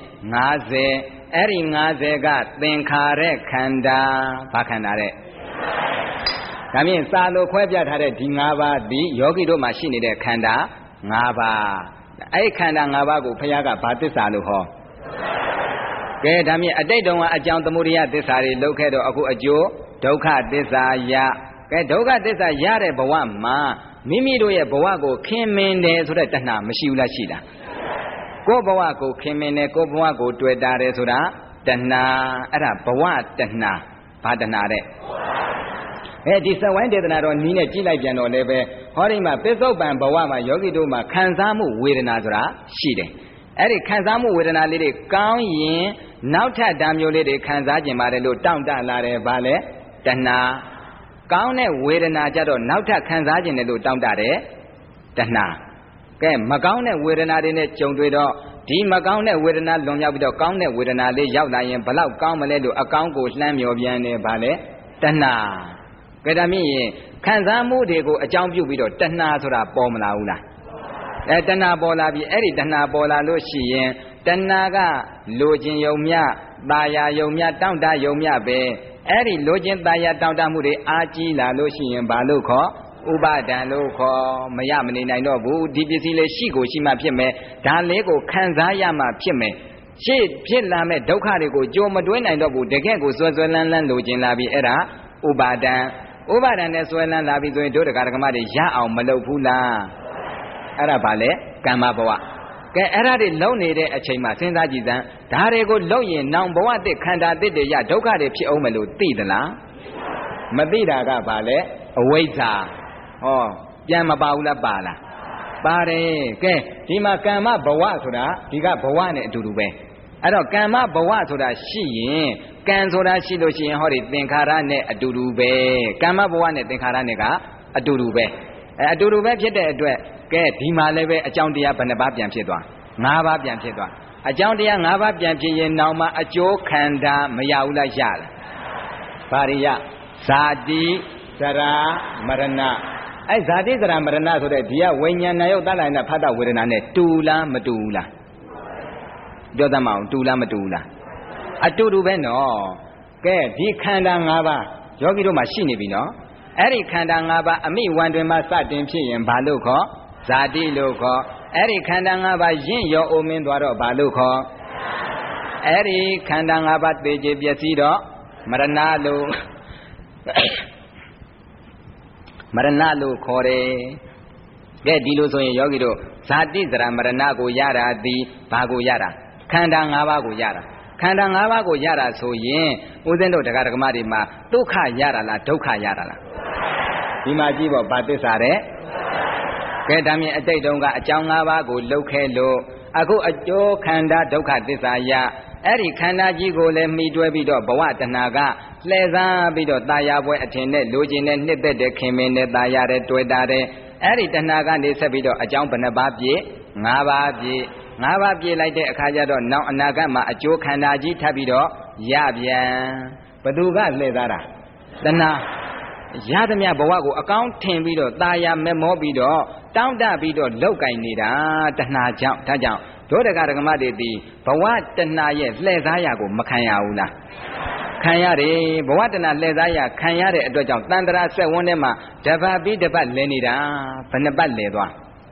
50အဲ့ဒီ50ကသင်္ခါရခန္ဓာဘာခန္ဓာတဲ့ဒါမြင်စာလို့ခွဲပြထားတဲ့ဒီ5ပါးဒီယောဂီတို့မှာရှိနေတဲ့ခန္ဓာ5ပါးအဲ့ခန္ဓာ5ပါးကိုဘုရားကဘာသစ္စာလို့ဟောကဲဒါမြင်အတိတ်တုန်းကအကြောင်းသမုဒယသစ္စာတွေလောက်ခဲ့တော့အခုအကျိုးဒုက္ခသစ္စာရကဲဒုက္ခသစ္စာရတဲ့ဘဝမှာမိမိတို့ရဲ့ဘဝကိုခင်မင်တယ်ဆိုတဲ့တဏှာမရှိဘူးလားရှိတာကိုယ်ဘဝကိုခင်မင်တယ်ကိုယ်ဘဝကိုတွေ့တာတယ်ဆိုတာတဏှာအဲ့ဒါဘဝတဏှာဘာတဏှာတဲ့ဒီစဝိုင်းဒေသနာတော်နီးနဲ့ကြည့်လိုက်ပြန်တော့လည်းပဲဟောဒီမှာပစ္စုပန်ဘဝမှာယောဂီတို့မှာခံစားမှုဝေဒနာဆိုတာရှိတယ်အဲ့ဒီခံစားမှုဝေဒနာလေးတွေကောင်းရင်နောက်ထပ်ဓာမျိုးလေးတွေခံစားကျင်ပါတယ်လို့တောင့်တလာတယ်ဗာလဲတဏှာကောင်းတဲ့ဝေဒနာကြတော့နောက်ထပ်ခံစားကျင်တယ်လို့တောင့်တတယ်တဏှာကဲမကောင်းတဲ့ဝေဒနာတွေနဲ့ကြုံတွေ့တော့ဒီမကောင်းတဲ့ဝေဒနာလွန်မြောက်ပြီးတော့ကောင်းတဲ့ဝေဒနာလေးရောက်လာရင်ဘလောက်ကောင်းမလဲလို့အကောင်းကိုလှမ်းမြော်ပြန်တယ်ဗာလဲတဏှာကဲဒါမြင့်ရင်ခံစားမှုတွေကိုအကြောင်းပြုပြီးတော့တဏှာဆိုတာပေါ်မလာဘူးလားတဏှာပေါ်လာပြီအဲ့ဒီတဏှာပေါ်လာလို့ရှိရင်တဏှာကလိုခြင်းယုံမြตาယာယုံမြတောင့်တယုံမြပဲအဲ့ဒီလိုခြင်းตาယာတောင့်တမှုတွေအားကြီးလာလို့ရှိရင်ဘာလို့ခေါ်ဥပါဒံလို့ခေါ်မရမနေနိုင်တော့ဘူးဒီပစ္စည်းလေးရှိကိုရှိမှဖြစ်မယ်ဒါလေးကိုခံစားရမှဖြစ်မယ်ရှေ့ဖြစ်လာမဲ့ဒုက္ခတွေကိုကြုံမတွင်းနိုင်တော့ဘူးတကယ့်ကိုစွဲစွဲလန်းလန်းလိုချင်လာပြီအဲ့ဒါဥပါဒံဥပါဒံနဲ့စွဲလန်းလာပြီဆိုရင်တို့တရားဓမ္မတွေရအောင်မလုပ်ဘူးလားအဲ့ဒါဘာလဲကမ္မဘဝကဲအဲ့ဒါတွေလုံနေတဲ့အချိန်မှာစဉ်းစားကြည့်စမ်းဒါတွေကိုလုံရင်နောင်ဘဝတစ်ခန္ဓာတစ်တွေရဒုက္ခတွေဖြစ်အောင်မလို့သိသလားမသိတာကဘာလဲအဝိဇ္ဇာဟောပြန်မပါဘူးလားပါလားပါတယ်ကဲဒီမှာကမ္မဘဝဆိုတာဒီကဘဝနဲ့အတူတူပဲအဲ့တော့ကမ္မဘဝဆိုတာရှိရင်ကံဆိုတာရှိလို့ရှိရင်ဟောဒီသင်္ခါရနဲ့အတူတူပဲကမ္မဘဝနဲ့သင်္ခါရနဲ့ကအတူတူပဲအတူတူပဲဖြစ်တဲ့အတွက်ကဲဒီမှာလည်းပဲအကြောင်းတရားဘယ်နှပါးပြန်ဖြစ်သွား၅ပါးပြန်ဖြစ်သွားအကြောင်းတရား၅ပါးပြန်ဖြစ်ရင်နောက်မှအကျိုးခန္ဓာမရဘူးလားရလားဘာရိယဇာတိဇရာမရဏအဲဇာတိဇရာမရဏဆိုတဲ့ဒီကဝိညာဏယုတ်တလိုက်နဲ့ဖတ်တာဝေဒနာနဲ့တူလားမတူဘူးလားပြောတတ်မအောင်တူလားမတူဘူးလားအတူတူပဲနော်ကဲဒီခန္ဓာ၅ပါးယောဂီတို့မှာရှိနေပြီနော်အဲ့ဒီခန္ဓာ၅ပါးအမိဝံတွင်မှစတင်ဖြစ်ရင်ဘာလို့ခေါ်ဇာတိလို့ခေါ်အဲ့ဒီခန္ဓာ၅ပါးရင့်ရောအိုမင်းသွားတော့ဘာလို့ခေါ်အဲ့ဒီခန္ဓာ၅ပါးသေကျေပျက်စီးတော့မရဏလို့မရဏလို့ခေါ်တယ်ကဲဒီလိုဆိုရင်ယောဂီတို့ဇာတိဇရာမရဏကိုရတာဒီဘာကိုရတာခန္ဓာ၅ပါးကိုရတာခန္ဓာ၅ပါးကိုရတာဆိုရင်ဦးဇင်းတို့တရားဓမ္မတွေမှာဒုက္ခရတာလားဒုက္ခရတာလားဒီမှာကြည့်ပေါ့ဗာသစ္စာတဲ့ကဲဒါမြင်အတိတ်တုန်းကအကြောင်း၅ပါးကိုလှုပ်ခဲလို့အခုအကျိုးခန္ဓာဒုက္ခသစ္စာရအဲ့ဒီခန္ဓာကြီးကိုလည်းမှီတွဲပြီးတော့ဘဝတဏှာကလှည့်စားပြီးတော့ตายာပွဲအထင်နဲ့လိုချင်တဲ့နှစ်သက်တဲ့ခင်မင်းနဲ့ตายာတဲ့တွေ့တာတဲ့အဲ့ဒီတဏှာကနေဆက်ပြီးတော့အကြောင်းဘယ်နှပါးပြည့်၅ပါးပြည့်၅ပါးပြည့်လိုက်တဲ့အခါကျတော့နောက်အနာဂတ်မှာအကျိုးခန္ဓာကြီးထပ်ပြီးတော့ရပြန်ဘသူကလှည့်စားတာတဏှာရသမျှဘဝကိုအကောင်းထင်ပြီးတော့ตายာမမောပြီးတော့တောင့်တပြီးတော့လောက်ကင်နေတာတဏှာကြောင့်ဒါကြောင့်တို့တရားဓမ္မတွေဒီဘဝတဏှာရဲ့လှည့်စားရာကိုမခံရဘူးလားခံရတယ်ဘဝတဏှာလှည့်စားရာခံရတဲ့အတွက်ကြောင့်တန်ត្រာဆက်ဝန်းထဲမှာတပတ်ပြီးတပတ်လဲနေတာဘယ်နှပတ်လဲသွား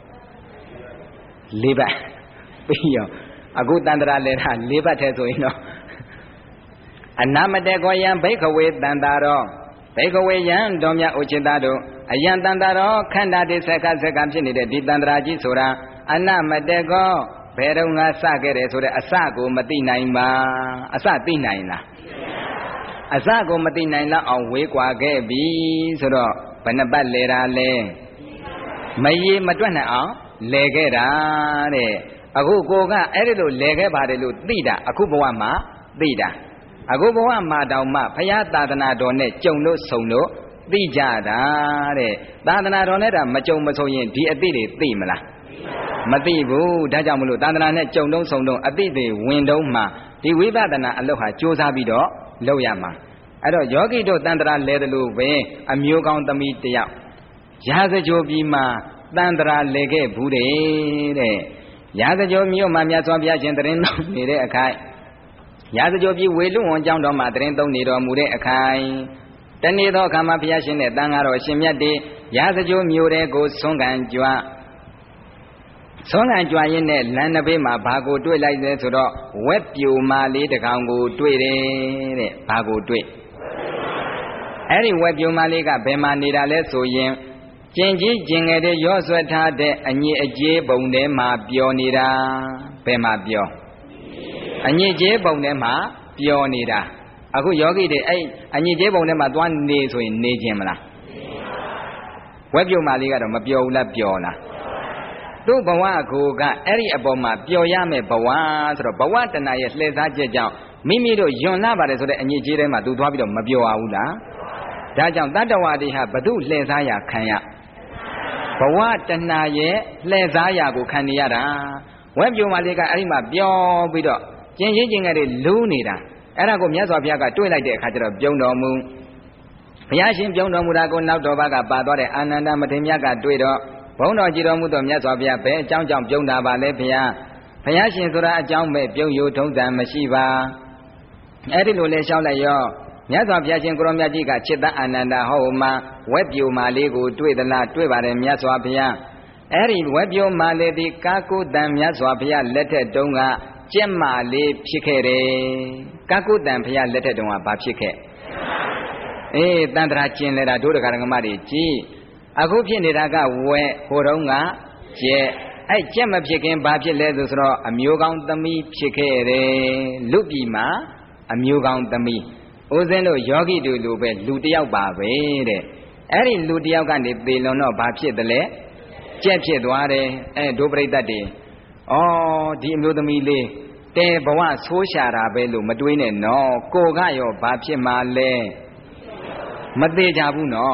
၄ပတ်ပြီးရောအခုတန်ត្រာလဲတာ၄ပတ်ထဲဆိုရင်တော့အနာမတေကောယံဘိက္ခဝေတန်တာရောဘိက္ခဝေယံတော်မြတ်ဥจิตတို့အယံတန်တာရောခန္ဓာတိဆက်ကဖြစ်နေတဲ့ဒီတန်ត្រာကြီးဆိုတာအနမတေကောဘယ်တော့ငါစခဲ့တယ်ဆိုတဲ့အစကိုမသိနိုင်ပါအစသိနိုင်လားအစကိုမသိနိုင်လောက်အောင်ဝေးကွာခဲ့ပြီဆိုတော့ဘယ်နှပတ်လဲတာလဲမရေမတွက်နိုင်အောင်လဲခဲ့တာတဲ့အခုကိုကအဲ့ဒီလိုလဲခဲ့ပါတယ်လို့သိတာအခုဘဝမှာသိတာအခုဘဝမှာတောင်မှဘုရားသာသနာတော်နဲ့ကြုံလို့ဆုံလို့သိကြတာတဲ့သာသနာတော်နဲ့တာမကြုံမဆုံရင်ဒီအသိတွေသိမလားမသိဘူးဒါကြောင့်မလို့သာသနာနဲ့ကြုံတုံးဆုံတုံးအသိတွေဝင်တုံးမှာဒီဝိပဿနာအလုပ်ဟာကြိုးစားပြီးတော့လုပ်ရမှာအဲ့တော့ယောဂီတို့တန်ត្រာလဲတယ်လို့ပဲအမျိုးကောင်းသမီးတယောက်ရာဇကြိုပြီးမှတန်ត្រာလဲခဲ့ဘူးတဲ့ရာဇကြိုမြို့မှာမြတ်စွာဘုရားရှင်တရင်သုံးနေတဲ့အခိုက်ရာဇကြိုပြီးဝေလူဝန်ကျောင်းတော်မှာတရင်သုံးနေတော်မူတဲ့အခိုက်တနေ့သောအခါမှာဘုရားရှင်နဲ့တန်ဃာတော်ရှင်မြတ်တွေရာဇကြိုမြို့တဲ့ကိုဆွမ်းခံကြွဆုံးခံကြွရင်းနဲ့လမ်းတစ်ဘေးမှာဘာကိုတွေ့လိုက်လဲဆိုတော့ဝက်ပြူမာလေးတစ်ကောင်ကိုတွေ့တယ်တဲ့ဘာကိုတွေ့အဲ့ဒီဝက်ပြူမာလေးကဘယ်မှာနေတာလဲဆိုရင်ကျင်ကြီးကျင်ငယ်တဲ့ရော့ဆွဲထားတဲ့အညစ်အကြေးပုံထဲမှာပျော်နေတာဘယ်မှာပျော်အညစ်အကြေးပုံထဲမှာပျော်နေတာအခုယောဂီတွေအဲ့အညစ်အကြေးပုံထဲမှာသွားနေဆိုရင်နေခြင်းမလားဝက်ပြူမာလေးကတော့မပျော်ဘူးလားပျော်လားသူ့ဘဝကိုကအဲ့ဒီအပေါ်မှာပျော်ရမယ်ဘဝဆိုတော့ဘဝတဏှာရဲ့လှည့်စားချက်ကြောင့်မိမိတို့ယွန်လာပါတယ်ဆိုတဲ့အညစ်အကြေးထဲမှာသူသွားပြီးတော့မပျော်ရဘူးလားဒါကြောင့်တတ္တဝါတွေဟာဘု து လှည့်စားရာခံရဘဝတဏှာရဲ့လှည့်စားရာကိုခံနေရတာဝက်ပြိုမာလေးကအဲ့ဒီမှာပျော်ပြီးတော့ကျင်ချင်းကျင်ငယ်တွေလူးနေတာအဲ့ဒါကိုမြတ်စွာဘုရားကတွေ့လိုက်တဲ့အခါကျတော့ပြုံးတော်မူဘုရားရှင်ပြုံးတော်မူတာကိုနောက်တော်ဘကပါသွားတဲ့အာနန္ဒမထေရမြတ်ကတွေ့တော့ဘုန်းတော်ကြည်တော်မူသောမြတ်စွာဘုရားဘယ်အကြောင်းကြောင့်ပြုံးတာပါလဲဘုရားဘုရားရှင်ဆိုတာအကြောင်းပဲပြုံးယူထုံးစံမရှိပါအဲ့ဒီလိုလဲလျှောက်လိုက်ရောမြတ်စွာဘုရားရှင်ကိုရောမြတ်ကြီးကจิตတအာနန္ဒဟောမှာဝက်ပြိုမာလေးကိုတွေ့သလားတွေ့ပါတယ်မြတ်စွာဘုရားအဲ့ဒီဝက်ပြိုမာလေးဒီကာကုတံမြတ်စွာဘုရားလက်ထက်တုန်းကကျက်မာလေးဖြစ်ခဲ့တယ်ကာကုတံဘုရားလက်ထက်တုန်းကဘာဖြစ်ခဲ့အေးတန်ត្រာကျင်လဲတာတို့တရားဓမ္မတွေကြည်အခုဖြစ်နေတာကဝဲဟိုတုန်းကကျက်အဲ့ကျက်မဖြစ်ခင်ဘာဖြစ်လဲဆိုတော့အမျိုးကောင်းသမီးဖြစ်ခဲ့တယ်လူပြည်မှာအမျိုးကောင်းသမီးဦးဇင်းတို့ယောဂီတို့လိုပဲလူတယောက်ပါပဲတဲ့အဲ့ဒီလူတယောက်ကနေသေလွန်တော့ဘာဖြစ်တယ်လဲကျက်ဖြစ်သွားတယ်အဲဒုပရိသတ်တွေဩဒီအမျိုးသမီးလေးတဲဘဝဆိုးရှာတာပဲလို့မတွေးနဲ့နော်ကိုကရောဘာဖြစ်မှာလဲမသေးကြဘူးနော်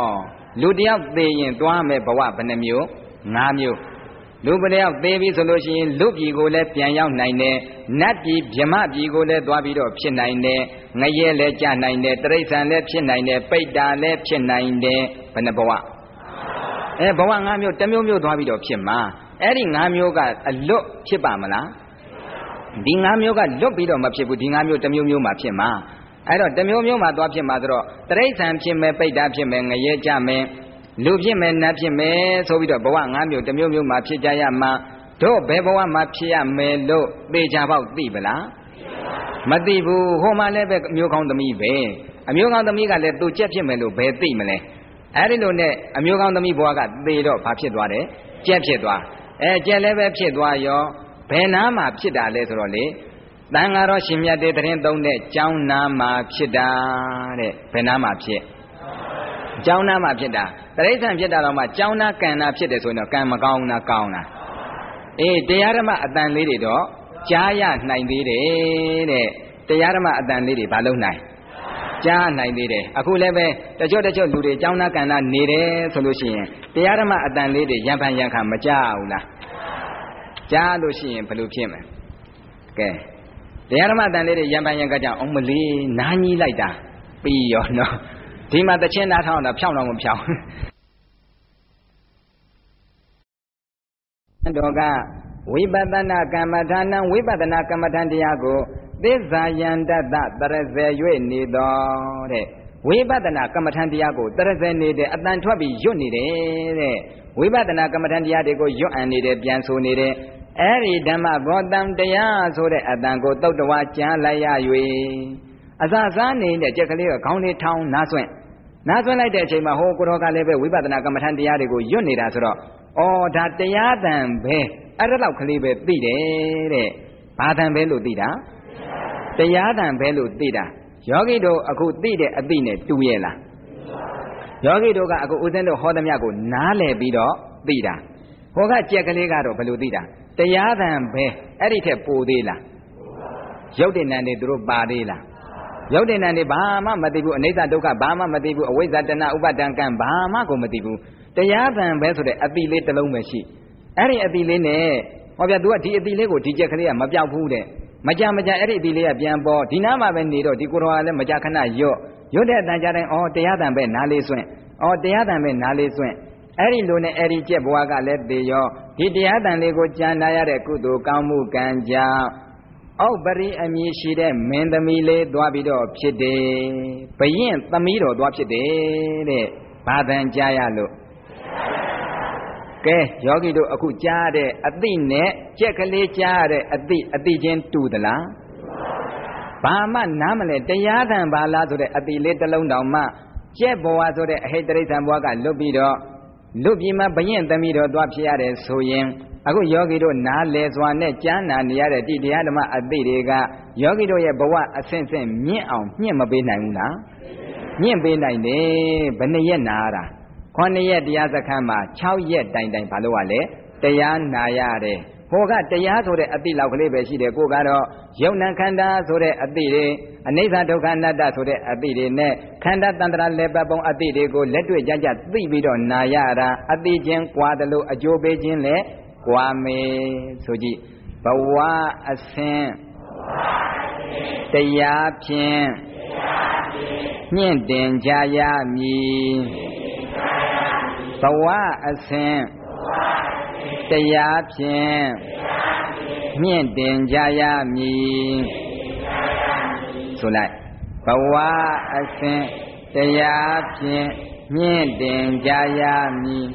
လူတယောက်သေရင်သွားမယ်ဘဝဘယ်နှမျိုး၅မျိုးလူတယောက်သေပြီဆိုလို့ရှိရင်လူပြည်ကိုလည်းပြန်ရောက်နိုင်တယ်နတ်ပြည်ဗြဟ္မပြည်ကိုလည်းသွားပြီးတော့ဖြစ်နိုင်တယ်ငရဲလည်းကြနိုင်တယ်တိရစ္ဆာန်လည်းဖြစ်နိုင်တယ်ပိဋ္ဌာလည်းဖြစ်နိုင်တယ်ဘယ်နှဘဝဘဝ၅မျိုးတစ်မျိုးမျိုးသွားပြီးတော့ဖြစ်မှာအဲ့ဒီ၅မျိုးကအလွတ်ဖြစ်ပါမလားဒီ၅မျိုးကလွတ်ပြီးတော့မဖြစ်ဘူးဒီ၅မျိုးတစ်မျိုးမျိုးမှဖြစ်မှာအဲ့တော့တစ်မျိုးမျိုးမှသွားဖြစ်မှာဆိုတော့တိရစ္ဆာန်ဖြစ်မယ်ပိဋ္ဌာဖြစ်မယ်ငရဲကြမယ်လူဖြစ်မယ်နတ်ဖြစ်မယ်ဆိုပြီးတော့ဘဝ၅မျိုးတစ်မျိုးမျိုးမှဖြစ်ကြရမှာတို့ဘယ်ဘဝမှာဖြစ်ရမယ်လို့သေချာပေါက်သိပလားမသိဘူးဟိုမှာလည်းပဲအမျိုးကောင်းသမီးပဲအမျိုးကောင်းသမီးကလည်းသူကြက်ဖြစ်မယ်လို့ဘယ်သိမလဲအဲ့ဒီလိုနဲ့အမျိုးကောင်းသမီးဘဝကသေတော့ဘာဖြစ်သွားတယ်ကြက်ဖြစ်သွားကြက်လည်းပဲဖြစ်သွားရောဘယ်နာမှာဖြစ်တာလဲဆိုတော့လေတန်ဃာတော်ရှင်မြတ်တဲ့တရင်သုံးတဲ့ကျောင်းနာမှာဖြစ်တာတဲ့ဘယ်နာမှာဖြစ်ကျောင်းနာမှာဖြစ်တာတရိစ္ဆာန်ဖြစ်တာတော့မှကျောင်းနာကံနာဖြစ်တယ်ဆိုရင်တော့ကံမကောင်းနာကောင်းလားတရားဓမ္မအတန်လေးတွေတော့ကြားရနိုင်သေးတယ်တဲ့တရားဓမ္မအတန်လေးတွေဘာလို့နိုင်ကြားနိုင်သေးတယ်အခုလည်းပဲတချို့လူတွေကျောင်းနာကံနာနေတယ်ဆိုလို့ရှိရင်တရားဓမ္မအတန်လေးတွေရံဖန်ရံခါမကြားဘူးလားကြားလို့ရှိရင်ဘယ်လိုဖြစ်မလဲကဲတရားဓမ္မအတန်လေးတွေရံဖန်ရံခါကြောင့်အောင်မလေးနားကြီးလိုက်တာပြီးရောနော်ဒီမှာတချင်းနားထောင်းတာဖြောင်းတော့မဖြောင်းတော့ကဝိပဿနာကမ္မထာနံဝိပဿနာကမ္မထာတရားကိုသစ္စာယန္တတတရဇေ၍နေတော်တဲ့ဝိပဿနာကမ္မထာတရားကိုတရဇေနေတဲ့အတန်ထွက်ပြီးရွတ်နေတယ်တဲ့ဝိပဿနာကမ္မထာတရားတွေကိုရွတ်အံနေတယ်ပြန်ဆိုနေတယ်အဲ့ဒီဓမ္မဘောတံတရားဆိုတဲ့အတန်ကိုသုတ်တဝါကြားလိုက်ရ၍အစစားနေတဲ့ကြက်ကလေးကခေါင်းလေးထောင်းနားဆွင့်လိုက်တဲ့အချိန်မှာဟိုကိုတော်ကလည်းပဲဝိပဿနာကမ္မထာတရားတွေကိုရွတ်နေတာဆိုတော့ဒါတရားတန်ပဲအဲ့ဒါလောက်ကလေးပဲသိတယ်တဲ့ဘာတန်ပဲလို့သိတာတရားတန်ပဲလို့သိတာယောဂီတို့အခုသိတဲ့အသိနဲ့တူရဲ့လားယောဂီတို့ကအခုဦးဇင်းတို့ဟောသမျှကိုနားလည်ပြီးတော့သိတာဟိုကကြက်ကလေးကတော့ဘယ်လိုသိတာတရားတန်ပဲအဲ့ဒီထက်ပိုသေးလားရုပ်တဏ္ဍတွေသူတို့ပါသေးလားရုပ်တဏ္ဍတွေဘာမှမသိဘူးအနိစ္စဒုက္ခဘာမှမသိဘူးအဝိဇ္ဇတဏဥပါဒံကံဘာမှကိုမသိဘူးတရားတန်ပဲဆိုတဲ့အတိလေးတစ်လုံးပဲရှိအဲ့ဒီအတိလေးနဲ့ဟောဗျာ तू ကဒီအတိလေးကိုဒီကြက်ကလေးကမပြောက်ဘူးတဲ့မကြအဲ့ဒီအတိလေးကပြန်ပေါ်ဒီနားမှာပဲနေတော့ဒီကိုယ်တော်ကလည်းမကြခဏရွတ်တဲ့အတန်ကြတဲ့တရားတန်ပဲနားလေးစွန့်တရားတန်ပဲနားလေးစွန့်အဲ့ဒီလိုနဲ့အဲ့ဒီကြက်ဘဝကလည်းသေရောဒီတရားတန်လေးကိုကြားနာရတဲ့ကုသိုလ်ကောင်းမှုကံကြောင့်အောက်ပရိအမည်ရှိတဲ့မင်းသမီးလေးသွားပြီးတော့ဖြစ်တယ်ဘယင်းသမီးတော်သွားဖြစ်တယ်တဲ့ဘာတန်ကြားရလို့ကဲယောဂီတို့အခုကြားတဲ့အသိနဲ့ကြက်ကလေးကြားတဲ့အသိချင်းတူသလားဘာမှနားမလဲတရားတန်ပါလားဆိုတဲ့အသိလေးတစ်လုံးတောင်မှကြက်ဘဝဆိုတဲ့အဟိတရိစ္ဆာန်ဘဝကလွတ်ပြီးတော့လွတ်ပြီးမှဘယင်းသမီးတော်သွားဖြစ်ရတယ်ဆိုရင်အခုယောဂီတို့နားလဲစွာနဲ့ကြားနာနေရတဲ့ဒီတရားဓမ္မအသိတွေကယောဂီတို့ရဲ့ဘဝအဆင့်ဆင့်မြင့်အောင်ညှင့်မပေးနိုင်ဘူးလားညှင့်ပေးနိုင်တယ်ဘယ်နှရက်နာတာ9ရက်တရားစခန်းမှာ6ရက်တိုင်ဘာလို့ ਆ လဲတရားနာရတယ်ဟိုကတရားဆိုတဲ့အသိလောက်ကလေးပဲရှိတယ်ကိုကတော့ယုံ nant ခန္ဓာဆိုတဲ့အသိတွေအနိစ္စဒုက္ခအနတ္တဆိုတဲ့အသိတွေနဲ့ခန္ဓာတန္တရာလက်ပတ်ပုံအသိတွေကိုလက်တွေ့ကြကြသိပြီးတော့နာရတာအသိချင်းကွာတယ်လို့အကျိုးပေးခြင်းလည်းကွာမေဆိုကြည့်ဘဝအဆင့်တရားဖြင့်မြင့်တင်ကြရမည်ဘဝအဆင့်တရားဖြင့်မြင့်တင်ကြရမည်ဆိုလိုက်ဘဝအဆင့်တရားဖြင့်မြင့်တင်ကြရမည်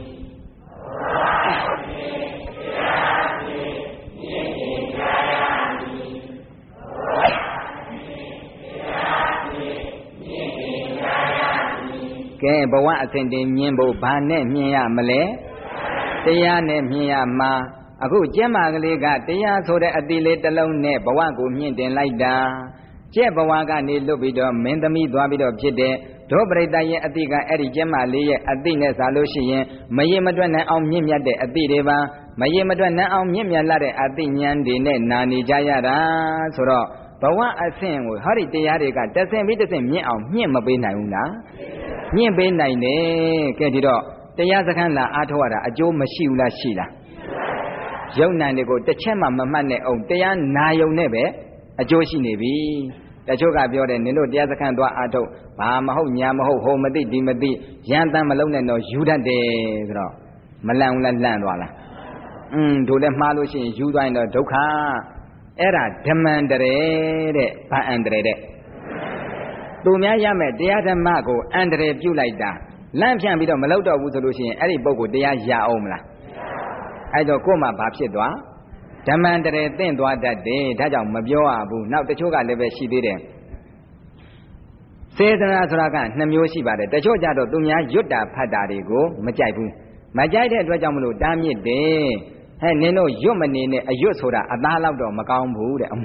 ကဲဘဝအဆင့်တင်မြင်ဖို့ဘာနဲ့မြင်ရမလဲတရားနဲ့မြင်ရမှာအခုကျက်မာကလေးကတရားဆိုတဲ့အတိလေးတစ်လုံးနဲ့ဘဝကိုမြင့်တင်လိုက်တာကျက်ဘဝကနေလွတ်ပြီးတော့မင်းသမီးသွားပြီးတော့ဖြစ်တဲ့ဒုပရိသတ်ရဲ့အတိကအဲ့ဒီကျက်မာလေးရဲ့အတိနဲ့စားလို့ရှိရင်မရေမတွက်နိုင်အောင်မြင့်မြတ်တဲ့အတိတွေပါမရေမတွက်နိုင်အောင်မြင့်မြတ်လာတဲ့အတိဉာဏ်တွေနဲ့နာနေကြရတာဆိုတော့ဘဝအဆင့်ကိုဟောဒီတရားတွေကတဆင့်ပြီးတဆင့်မြင့်အောင်မြင့်မပေးနိုင်ဘူးလားညှင့်ပေးနိုင်တယ်ကဲဒီတော့တရားစခန်းလာအားထုတ်ရတာအကျိုးမရှိဘူးလားရှိလားယုံနိုင်တယ်ကိုတစ်ချက်မှမမှတ်နဲ့အောင်တရားနာယုံနဲ့ပဲအကျိုးရှိနေပြီတချို့ကပြောတယ်နင်တို့တရားစခန်းသွားအားထုတ်ဘာမဟုတ်ညာမဟုတ်ဟိုမသိဒီမသိရန်တမ်းမလုံးနဲ့တော့ယူတတ်တယ်ဆိုတော့မလန့်ဘူးလားလန့်သွားလားတို့လည်းမှားလို့ရှိရင်ယူသွားရင်တော့ဒုက္ခအဲ့ဒါဓမ္မန္တရေတဲ့ဘာအန္တရေတဲ့သူများရမယ်တရားဓမ္မကိုအန္တရေပြုတ်လိုက်တာလန့်ဖြန့်ပြီးတော့မလောက်တော့ဘူးဆိုလို့ရှိရင်အဲ့ဒီပုဂ္ဂိုလ်တရားရအောင်မလားအဲ့တော့ကို့မှာဘာဖြစ်သွားဓမ္မန္တရေသင့်သွားတတ်တယ်ဒါကြောင့်မပြောရဘူးနောက်တချို့ကလည်းပဲရှိသေးတယ်စေတနာဆိုတာက2မျိုးရှိပါတယ်တချို့ကြတော့သူများရွတ်တာဖတ်တာတွေကိုမကြိုက်ဘူးမကြိုက်တဲ့အတွက်ကြောင့်မလို့တားမြစ်တယ်ဟဲ့နင်တို့ရွတ်မနေနဲ့အရွတ်ဆိုတာအသားလောက်တော့မကောင်းဘူးတဲ့အ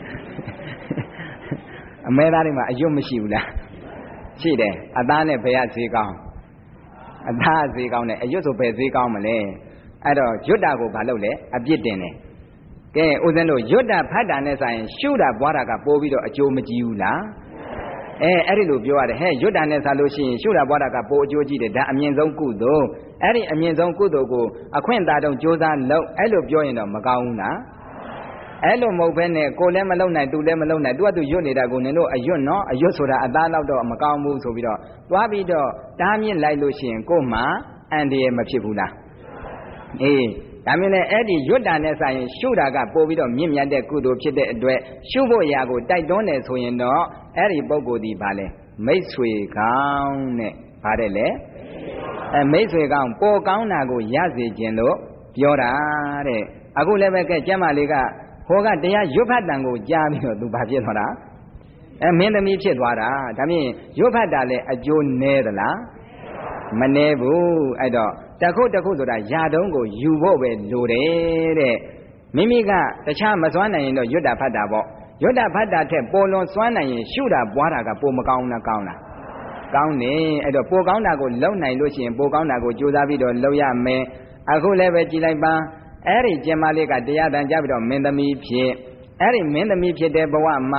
မဲသားတွေမှာအရွတ်မရှိဘူးလားရှိတယ်အသားနဲ့ဘယ်ကဈေးကောင်းအသားဈေးကောင်းတယ်အရွတ်ဆိုဘယ်ဈေးကောင်းမလဲအဲ့တော့ရွတ်တာကိုဘာလုပ်လဲအပြစ်တင်တယ်ကဲဦးဇင်းတို့ရွတ်တာဖတ်တာနဲ့ဆိုင်ရင်ရှုတာပွားတာကပိုးပြီးတော့အကျိုးမကြီးဘူးလားအဲ့ဒီလိုပြောရတယ်ဟဲ့ရွတ်တာနဲ့ဆိုလို့ရှိရင်ရှုတာပွားတာကပိုးအကျိုးကြီးတယ်ဒါအမြင့်ဆုံးကုသိုလ်အဲ့ဒီအမြင့်ဆုံးကုသိုလ်ကိုအခွင့်အာဏာကြိုးစားလုပ်အဲ့လိုပြောရင်တော့မကောင်းဘူးလားအဲ့လိုမဟုတ်ဘဲနဲ့ကိုလည်းမလုံနိုင်သူလည်းမလုံနိုင်သူကသူရွတ်နေတာကိုနင်တို့အရွတ်နော်အရွတ်ဆိုတာအသားလောက်တော့မကောင်းဘူးဆိုပြီးတော့သွားပြီးတော့တားမြစ်လိုက်လို့ရှိရင်ကို့မှာအန္တရာယ်မဖြစ်ဘူးလားအေးဒါမျိုးနဲ့အဲ့ဒီရွတ်တာနဲ့ဆိုင်ရင်ရှုတာကပို့ပြီးတော့မြင့်မြတ်တဲ့ကုသိုလ်ဖြစ်တဲ့အတွက်ရှုဖို့ရာကိုတိုက်တွန်းတယ်ဆိုရင်တော့အဲ့ဒီပုဂ္ဂိုလ်ဒီဘာလဲမိတ်ဆွေကောင်းနဲ့ဗါတယ်လေမိတ်ဆွေကောင်းပေါ်ကောင်းတာကိုရစေခြင်းလို့ပြောတာတဲ့အခုလည်းပဲကဲကျမ်းမာလေးကဟောကတရားရွတ်ဖတ်တန်ကိုကြားပြီးတော့သူဘာဖြစ်သွားတာမင်းသမီးဖြစ်သွားတာဒါမြင်ရွတ်ဖတ်တာလဲအကျိုးနည်းသလားမနည်းဘူးအဲ့တော့တခုတခုဆိုတာယာတုံးကိုယူဖို့ပဲလိုတယ်တဲ့မိမိကတခြားမစွမ်းနိုင်ရင်တော့ရွတ်တာဖတ်တာပေါ့ရွတ်တာဖတ်တာထက်ပေါ်လွန်စွမ်းနိုင်ရင်ရှုတာပွားတာကပိုမကောင်းလားကောင်းလားကောင်းတယ်အဲ့တော့ပိုကောင်းတာကိုလုံနိုင်လို့ရှိရင်ပိုကောင်းတာကိုကြိုးစားပြီးတော့လုပ်ရမယ်အခုလည်းပဲကြည်လိုက်ပါအဲ့ဒီကျင်မလေးကတရားတန်ကြပြီးတော့မင်းသမီးဖြစ်အဲ့ဒီမင်းသမီးဖြစ်တဲ့ဘဝမှာ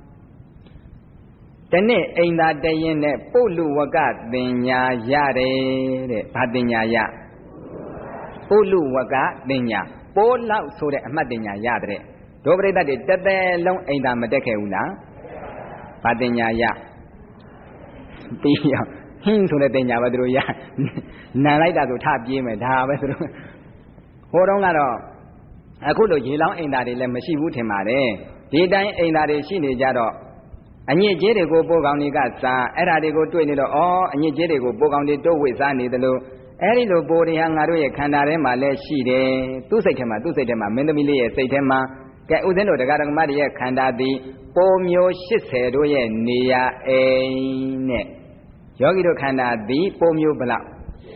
တနေ့အိမ်သာတရင်နဲ့ပုလူဝကတင်ညာရတယ်တဲ့ဘာတင်ညာရပုလူဝကတင်ညာပိုးလောက်ဆိုတဲ့အမှတ်တင်ညာရတဲ့ဒုပရိသတ်တွေတသက်လုံးအိမ်သာမတက်ခဲ့ဘူးလားဘာတင်ညာရပြီးရဟင်းဆိုတဲ့တင်ညာပဲသူတို့ရနာလိုက်တာဆိုထပြေးမယ်ဒါပဲသူတို့ဟိုတုန်းကတော့အခုလိုရေလောင်းအိမ်သာတွေလည်းမရှိဘူးထင်ပါတယ်ဒီတိုင်းအိမ်သာတွေရှိနေကြတော့အညစ်အကြေးတွေကိုပိုးကောင်းတွေကစားအဲ့ဓာတွေကိုတွေ့နေတော့အညစ်အကြေးတွေကိုပိုးကောင်းတွေတိုးဝှေ့စားနေတယ်လို့အဲ့ဒီလိုပိုးတွေဟာငါတို့ရဲ့ခန္ဓာထဲမှာလည်းရှိတယ်သူ့စိတ်ထဲမှာမင်းသမီးလေးရဲ့စိတ်ထဲမှာကဲဥစဉ်တို့တရားဓမ္မတွေရဲ့ခန္ဓာသည်ပိုးမျိုး80တို့ရဲ့နေရာအိမ်နဲ့ယောဂီတို့ခန္ဓာသည်ပိုးမျိုးဘလောက်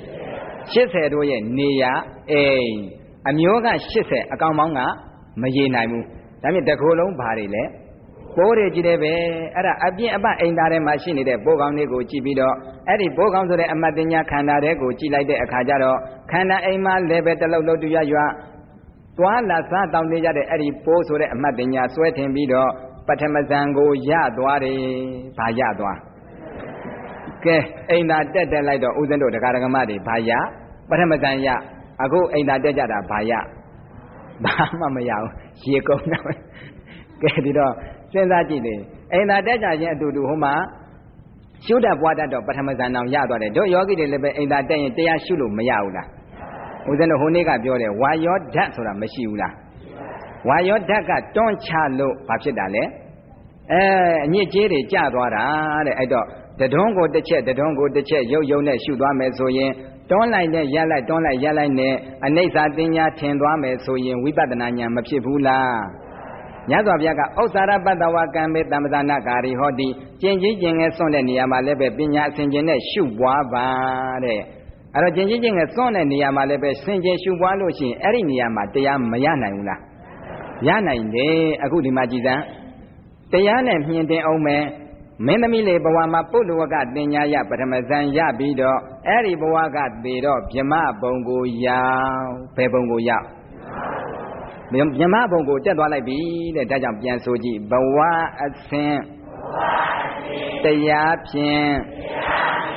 80တို့ရဲ့နေရာအိမ်အမျိုးက80အကောင်ပေါင်းကမရေနိုင်ဘူးဒါမြင့်တစ်ခုလုံးဘာတွေလဲပိုးတွေကြည့်တယ်ပဲအဲ့ဒါအပြင်းအပအိမ်သားထဲမှာရှိနေတဲ့ပိုးကောင်းလေးကိုကြည့်ပြီးတော့အဲ့ဒီပိုးကောင်းဆိုတဲ့အမတ်တင်ညာခန္ဓာတွေကိုကြည့်လိုက်တဲ့အခါကျတော့ခန္ဓာအိမ်မှာလည်းပဲတလုံးလုံးတူရွရွသွားလာစားတောင်းနေကြတဲ့အဲ့ဒီပိုးဆိုတဲ့အမတ်တင်ညာဆွဲထင်ပြီးတော့ပထမဇန်ကိုရသွားတယ်။ဘာရသွား။ကဲအိမ်သာတက်လိုက်တော့ဥစဉ်တို့တရားဓမ္မတွေဘာရပထမဇန်ရအခုအိမ်သာတက်ကြတာဘာရဘာမှမရဘူးရေကုန်တော့ကဲဒီတော့စဉ်းစားကြည့်လေအိမ်သာတက်ကြခြင်းအတူတူဟိုမှာရှုတတ်ပွားတတ်တော့ပထမဇန်အောင်ရသွားတယ်တို့ယောဂီတွေလည်းပဲအိမ်သာတက်ရင်တရားရှုလို့မရဘူးလားဦးဇင်းတို့ဟိုနေ့ကပြောတယ်ဝါယောဓာတ်ဆိုတာမရှိဘူးလားဝါယောဓာတ်ကတွန်းချလို့ဘာဖြစ်တာလဲအညစ်အကြေးတွေကျသွားတာတဲ့အဲ့တော့တဒုံးကိုတစ်ချက်ရုပ်နဲ့ရှုသွားမယ်ဆိုရင်တွန်းလိုက်နဲ့ရက်လိုက်တွန်းလိုက်ရက်လိုက်နဲ့အနိစ္စတင်ညာထင်သွားမယ်ဆိုရင်ဝိပဿနာဉာဏ်မဖြစ်ဘူးလားမြတ်စွာဘုရားကဥစ္စာရပတ္တဝကံမေတ္တမဇာနာကာရီဟောတိကျင့်ကြီးကျင့်ငယ်စွန့်တဲ့နေရာမှာလည်းပဲပညာအစဉ်ကျင်နဲ့ရှုပွားပါတဲ့အဲ့တော့ကျင့်ကြီးကျင့်ငယ်စွန့်တဲ့နေရာမှာလည်းပဲစင်ကြယ်ရှုပွားလို့ရှိရင်အဲ့ဒီနေရာမှာတရားမရနိုင်ဘူးလားရနိုင်တယ်အခုဒီမှာကြည်စမ်းတရားနဲ့မြင်တင်အောင်မယ်မင်းသမီးလေးဘဝမှာပုလူဝကတင်ညာရပထမဇန်ရပြီးတော့အဲ့ဒီဘဝကသေတော့ဗြဟ္မဘုံကိုရောက်ဘယ်ဘုံကိုရောက်ဗြဟ္မဘုံကိုတက်သွားလိုက်ပြီတဲ့ဒါကြောင့်ပြန်ဆိုကြည့်ဘဝအစဉ်တရားဖြင့်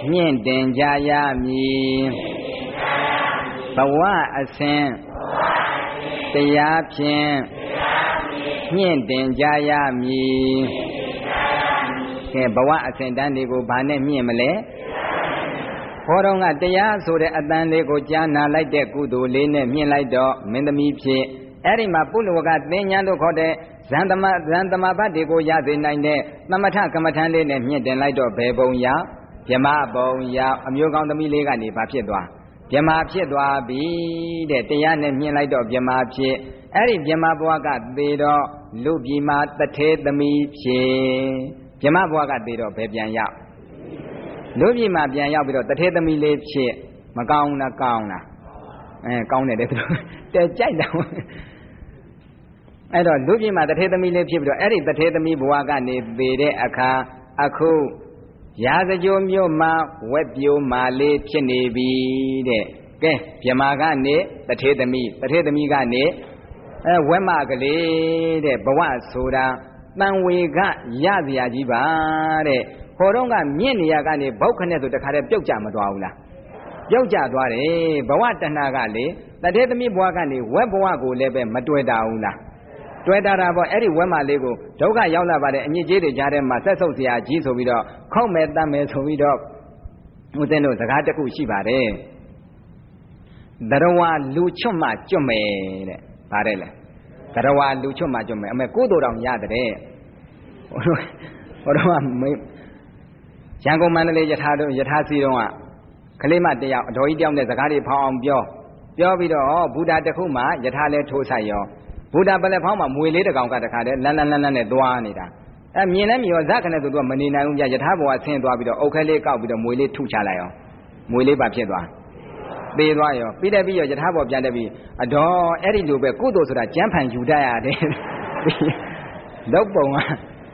မြင့်တင်ကြရမည်ဘဝအစဉ်တရားဖြင့်မြင့်တင်ကြရမည်ကဲဘဝအစဉ်တန်းတွေကိုဘာနဲ့မြင့်မလဲဟောတော့ကတရားဆိုတဲ့အတန်လေးကိုကြားနာလိုက်တဲ့ကုသိုလ်လေးနဲ့မြင့်လိုက်တော့မင်းသမီးဖြစ်အဲ့ဒီမှာပုလဝကသင်ညာလို့ခေါ်တဲ့ဇန်သမဘတ်တွေကိုရစေနိုင်တဲ့သမထကမ္မထန်လေးနဲ့မြင့်တင်လိုက်တော့ဘယ်ပုံရောက်ဗြဟ္မဘုံရောက်အမျိုးကောင်းသမီးလေးကနေဘာဖြစ်သွားဗြဟ္မဖြစ်သွားပြီတဲ့တရားနဲ့မြင့်လိုက်တော့ဗြဟ္မဖြစ်အဲ့ဒီဗြဟ္မဘဝကသေတော့လူပြည်မှာတထေသမီးဖြစ်ဗြဟ္မဘဝကသေတော့ဘယ်ပြန်ရောက်လူပြည်မှာပြန်ရောက်ပြီးတော့တထေသမီးလေးဖြစ်မကောင်းလားကောင်းလားကောင်းတယ်တဲ့သူတဲကြိုက်တာအဲ့တော့လူပြည်မှာတထေသမီးလေးဖြစ်ပြီးတော့အဲ့ဒီတထေသမီးဘဝကနေသေတဲ့အခါအခုရာဇကြိုမြို့မှာဝက်ပြိုးမာလေးဖြစ်နေပြီတဲ့ကဲဗြဟ္မာကနေတထေသမီးကနေဝက်မကလေးတဲ့ဘဝဆိုတာတန်ဝေကရစရာကြီးပါတဲ့ဟောတော့ကမြင့်နေရကနေဘောက်ခနဲ့ဆိုတခါတည်းပြုတ်ကြမသွားဘူးလားပြုတ်ကြသွားတယ်ဘဝတဏှာကလေတထေသမီးဘဝကနေဝက်ဘဝကိုလည်းပဲမတွေ့တာဘူးလားတွေ့တာပေါ့အဲ့ဒီဝက်မလေးကိုဒုက္ခရောက်လာပါတယ်အညစ်အကြေးတွေကြားထဲမှာဆက်ဆုပ်เสียကြီးဆိုပြီးတော့ခုတ်မဲ့တတ်မဲ့ဆိုပြီးတော့ဦးဇင်းတို့စကားတစ်ခုရှိပါတယ်တရဝလူချွတ်မှကျွတ်မယ်တဲ့ဗါတယ်လေတရဝလူချွတ်မှကျွတ်မယ်အမေကိုယ်တော်တောင်ရတဲ့ဟိုတော့ရန်ကုန်မန္တလေးယထာစီတုံးကကလေးမတယောက်အတော်ကြီးတယောက်နဲ့စကားတွေဖောင်းအောင်ပြောပြီးတော့ဘုရားတစ်ခုမှယထာလဲထိုးဆိုင်ရောဘုရားပလက်ဖောင်းမှာမွေလေးတစ်ကောင်ကတခါတည်းလန်းနဲ့သွားနေတာမြင်လဲမြင်ရောဇက်ခနဲ့ဆိုသူကမနေနိုင်ဘူးပြယထာဘောကဆင်းသွားပြီးတော့အုတ်ခဲလေးကောက်ပြီးတော့မွေလေးထုချလိုက်အောင်မွေလေးပါဖြစ်သွားသေးသွားရောပြီးတဲ့ပြီးရောယထာဘောပြန်တက်ပြီးအတော်အဲ့ဒီလိုပဲကုသိုလ်ဆိုတာကျမ်းဖန်ယူတတ်ရတယ်လောက်ပုံက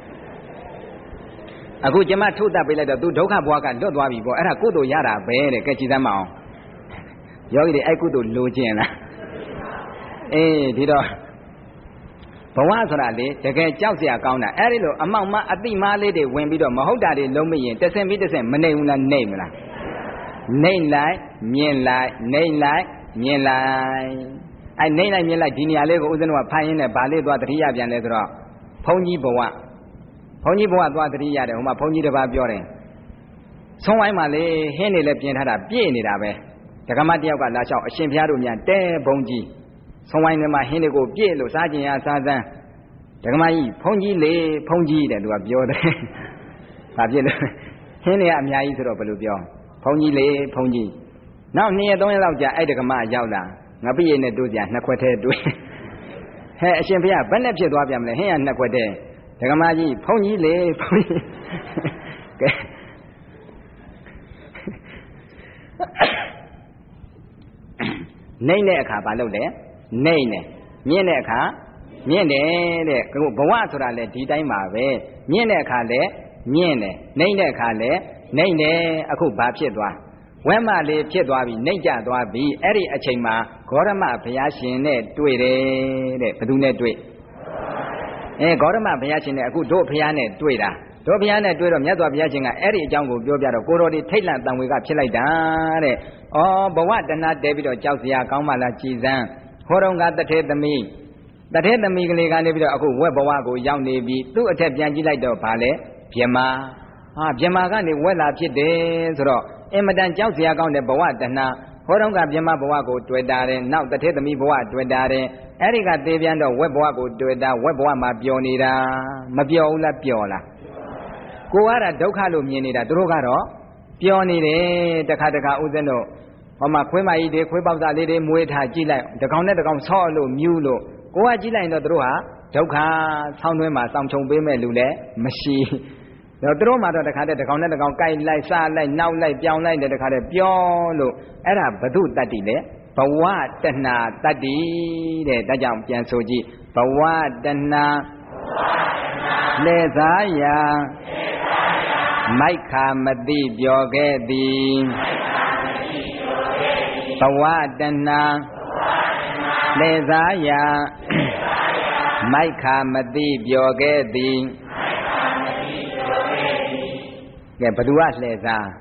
အခုကျမထုတ်တတ်ပေးလိုက်တော့သူဒုက္ခဘဝကလွတ်သွားပြီပေါ့အဲ့ဒါကုသိုလ်ရတာပဲတဲ့ကဲကြည်သမ်းမအောင်ယောဂီတွေအဲ့ကုသိုလ်လိုချင်လားအေးဒီတော့ဘဝဆိုတာလေတကယ်ကြောက်စရာကောင်းတာအဲ့ဒီလိုအမောက်မအတိမားလေးတွေဝင်ပြီးတော့မဟုတ်တာတွေလုံးမရင်တဆင်ပြီးတဆင်မနေဘူးလားနေမလားနေလိုက်မြင်လိုက်နေလိုက်မြင်လိုက်အဲ့နေလိုက်မြင်လိုက်ဒီနေရာလေးကိုဦးဇင်းတို့ကဖတ်ရင်းနဲ့ဗာလေးသွားတတိယပြန်လဲဆိုတော့ဘုန်းကြီးဘဝသွားတတိယတယ်ဟိုမှာဘုန်းကြီးတစ်ပါးပြောတယ်ဆုံးဝိုင်းမှာလေဟင်းနေလဲပြင်ထားတာပြည့်နေတာပဲဒကမတယောက်ကလာလျှောက်အရှင်ဘုရားတို့များတဲဘုန်းကြီးဆုံးဝိုင်းထဲမှာဟင်းတွေကိုပြည့်လို့စားကျင်ရစားစမ်းဒကမကြီးဘုန်းကြီးလေဘုန်းကြီးတဲ့သူကပြောတယ်။ဘာဖြစ်လဲဟင်းတွေကအများကြီးဆိုတော့ဘယ်လိုပြောဘုန်းကြီးလေဘုန်းကြီးနောက်2ရက်3ရက်လောက်ကြာအဲ့ဒကမရောက်လာငပိရိနဲ့တို့ကြနှစ်ခွက်ထဲတွေ့ဟဲ့အရှင်ဘုရားဘယ်နဲ့ဖြစ်သွားပြန်မလဲဟင်းရနှစ်ခွက်ထဲဒကမကြီးဘုန်းကြီးလေဘုန်းကြီးကဲနှိမ့်တဲ့အခါဘာလုပ်လဲနှိမ့်တယ်မြင့်တဲ့အခါမြင့်တယ်တဲ့ဘဝဆိုတာလေဒီတိုင်းပါပဲမြင့်တဲ့အခါလေမြင့်တယ်နှိမ့်တဲ့အခါလေနှိမ့်တယ်အခုဘာဖြစ်သွားဝဲမလေးဖြစ်သွားပြီနှိမ့်ကျသွားပြီအဲ့ဒီအချိန်မှာဂေါရမဘုရားရှင်နဲ့တွေ့တယ်တဲ့ဘယ်သူနဲ့တွေ့ဂေါရမဘုရားရှင်နဲ့အခုတို့ဘုရားနဲ့တွေ့တာတို့ဘုရားနဲ့တွေ့တော့မြတ်စွာဘုရားရှင်ကအဲ့ဒီအကြောင်းကိုပြောပြတော့ကိုတော်ဒီထိတ်လန့်တန်ဝေကဖြစ်လိုက်တာတဲ့ဩဘဝတဏှာတဲပြီးတော့ကြောက်စရာကောင်းမှလားကြည်စမ်းဟောတော့ကတထေသမီးကလေးကနေပြီးတော့အခုဝက်ဘဝကိုရောက်နေပြီသူ့အထက်ပြန်ကြည့်လိုက်တော့ဗာလဲဗြဟ္မာဗြဟ္မာကနေဝက်လာဖြစ်တယ်ဆိုတော့အင်မတန်ကြောက်စရာကောင်းတဲ့ဘဝတဏှာဟောတော့ကဗြဟ္မာဘဝကိုတွေ့တာတယ်နောက်တထေသမီးဘဝတွေ့တာတယ်အဲ့ဒီကသေပြန်တော့ဝက်ဘဝကိုတွေ့တာဝက်ဘဝမှာပျော်နေတာမပျော်ဘူးလားပျော်လားကိုကတော့ဒုက္ခလို့မြင်နေတာသူတို့ကတော့ပျော်နေတယ်တခါဥစဉ်တို့ဟောမှာခွေးမကြီးတွေခွေးပေါက်သားလေးတွေမွေးထားကြည့်လိုက်တကောင်နဲ့တကောင်ဆော့လို့မြူးလို့ကိုကကြည့်လိုက်တော့သူတို့ဟာဒုက္ခဆောင်းသွင်းမှာစောင့်ချုံပေးမဲ့လူလည်းမရှိတော့သူတို့မှတော့တခါတည်းတကောင်နဲ့တကောင်ကြိုက်လိုက်စားလိုက်နောက်လိုက်ပြောင်းလိုက်တယ်တခါတည်းပြောလို့အဲ့ဒါဘု து တတ္တိလေဘဝတဏှာတတ္တိတဲ့ဒါကြောင့်ပြန်ဆိုကြည့်ဘဝတဏှာလေစားရာမိုက်ခာမတိပြောခဲ့သည်ဘဝတဏှာလေစားရာမိုက်ခာမတိပြောခဲ့သည်ကဲဘသူကလှည့်စား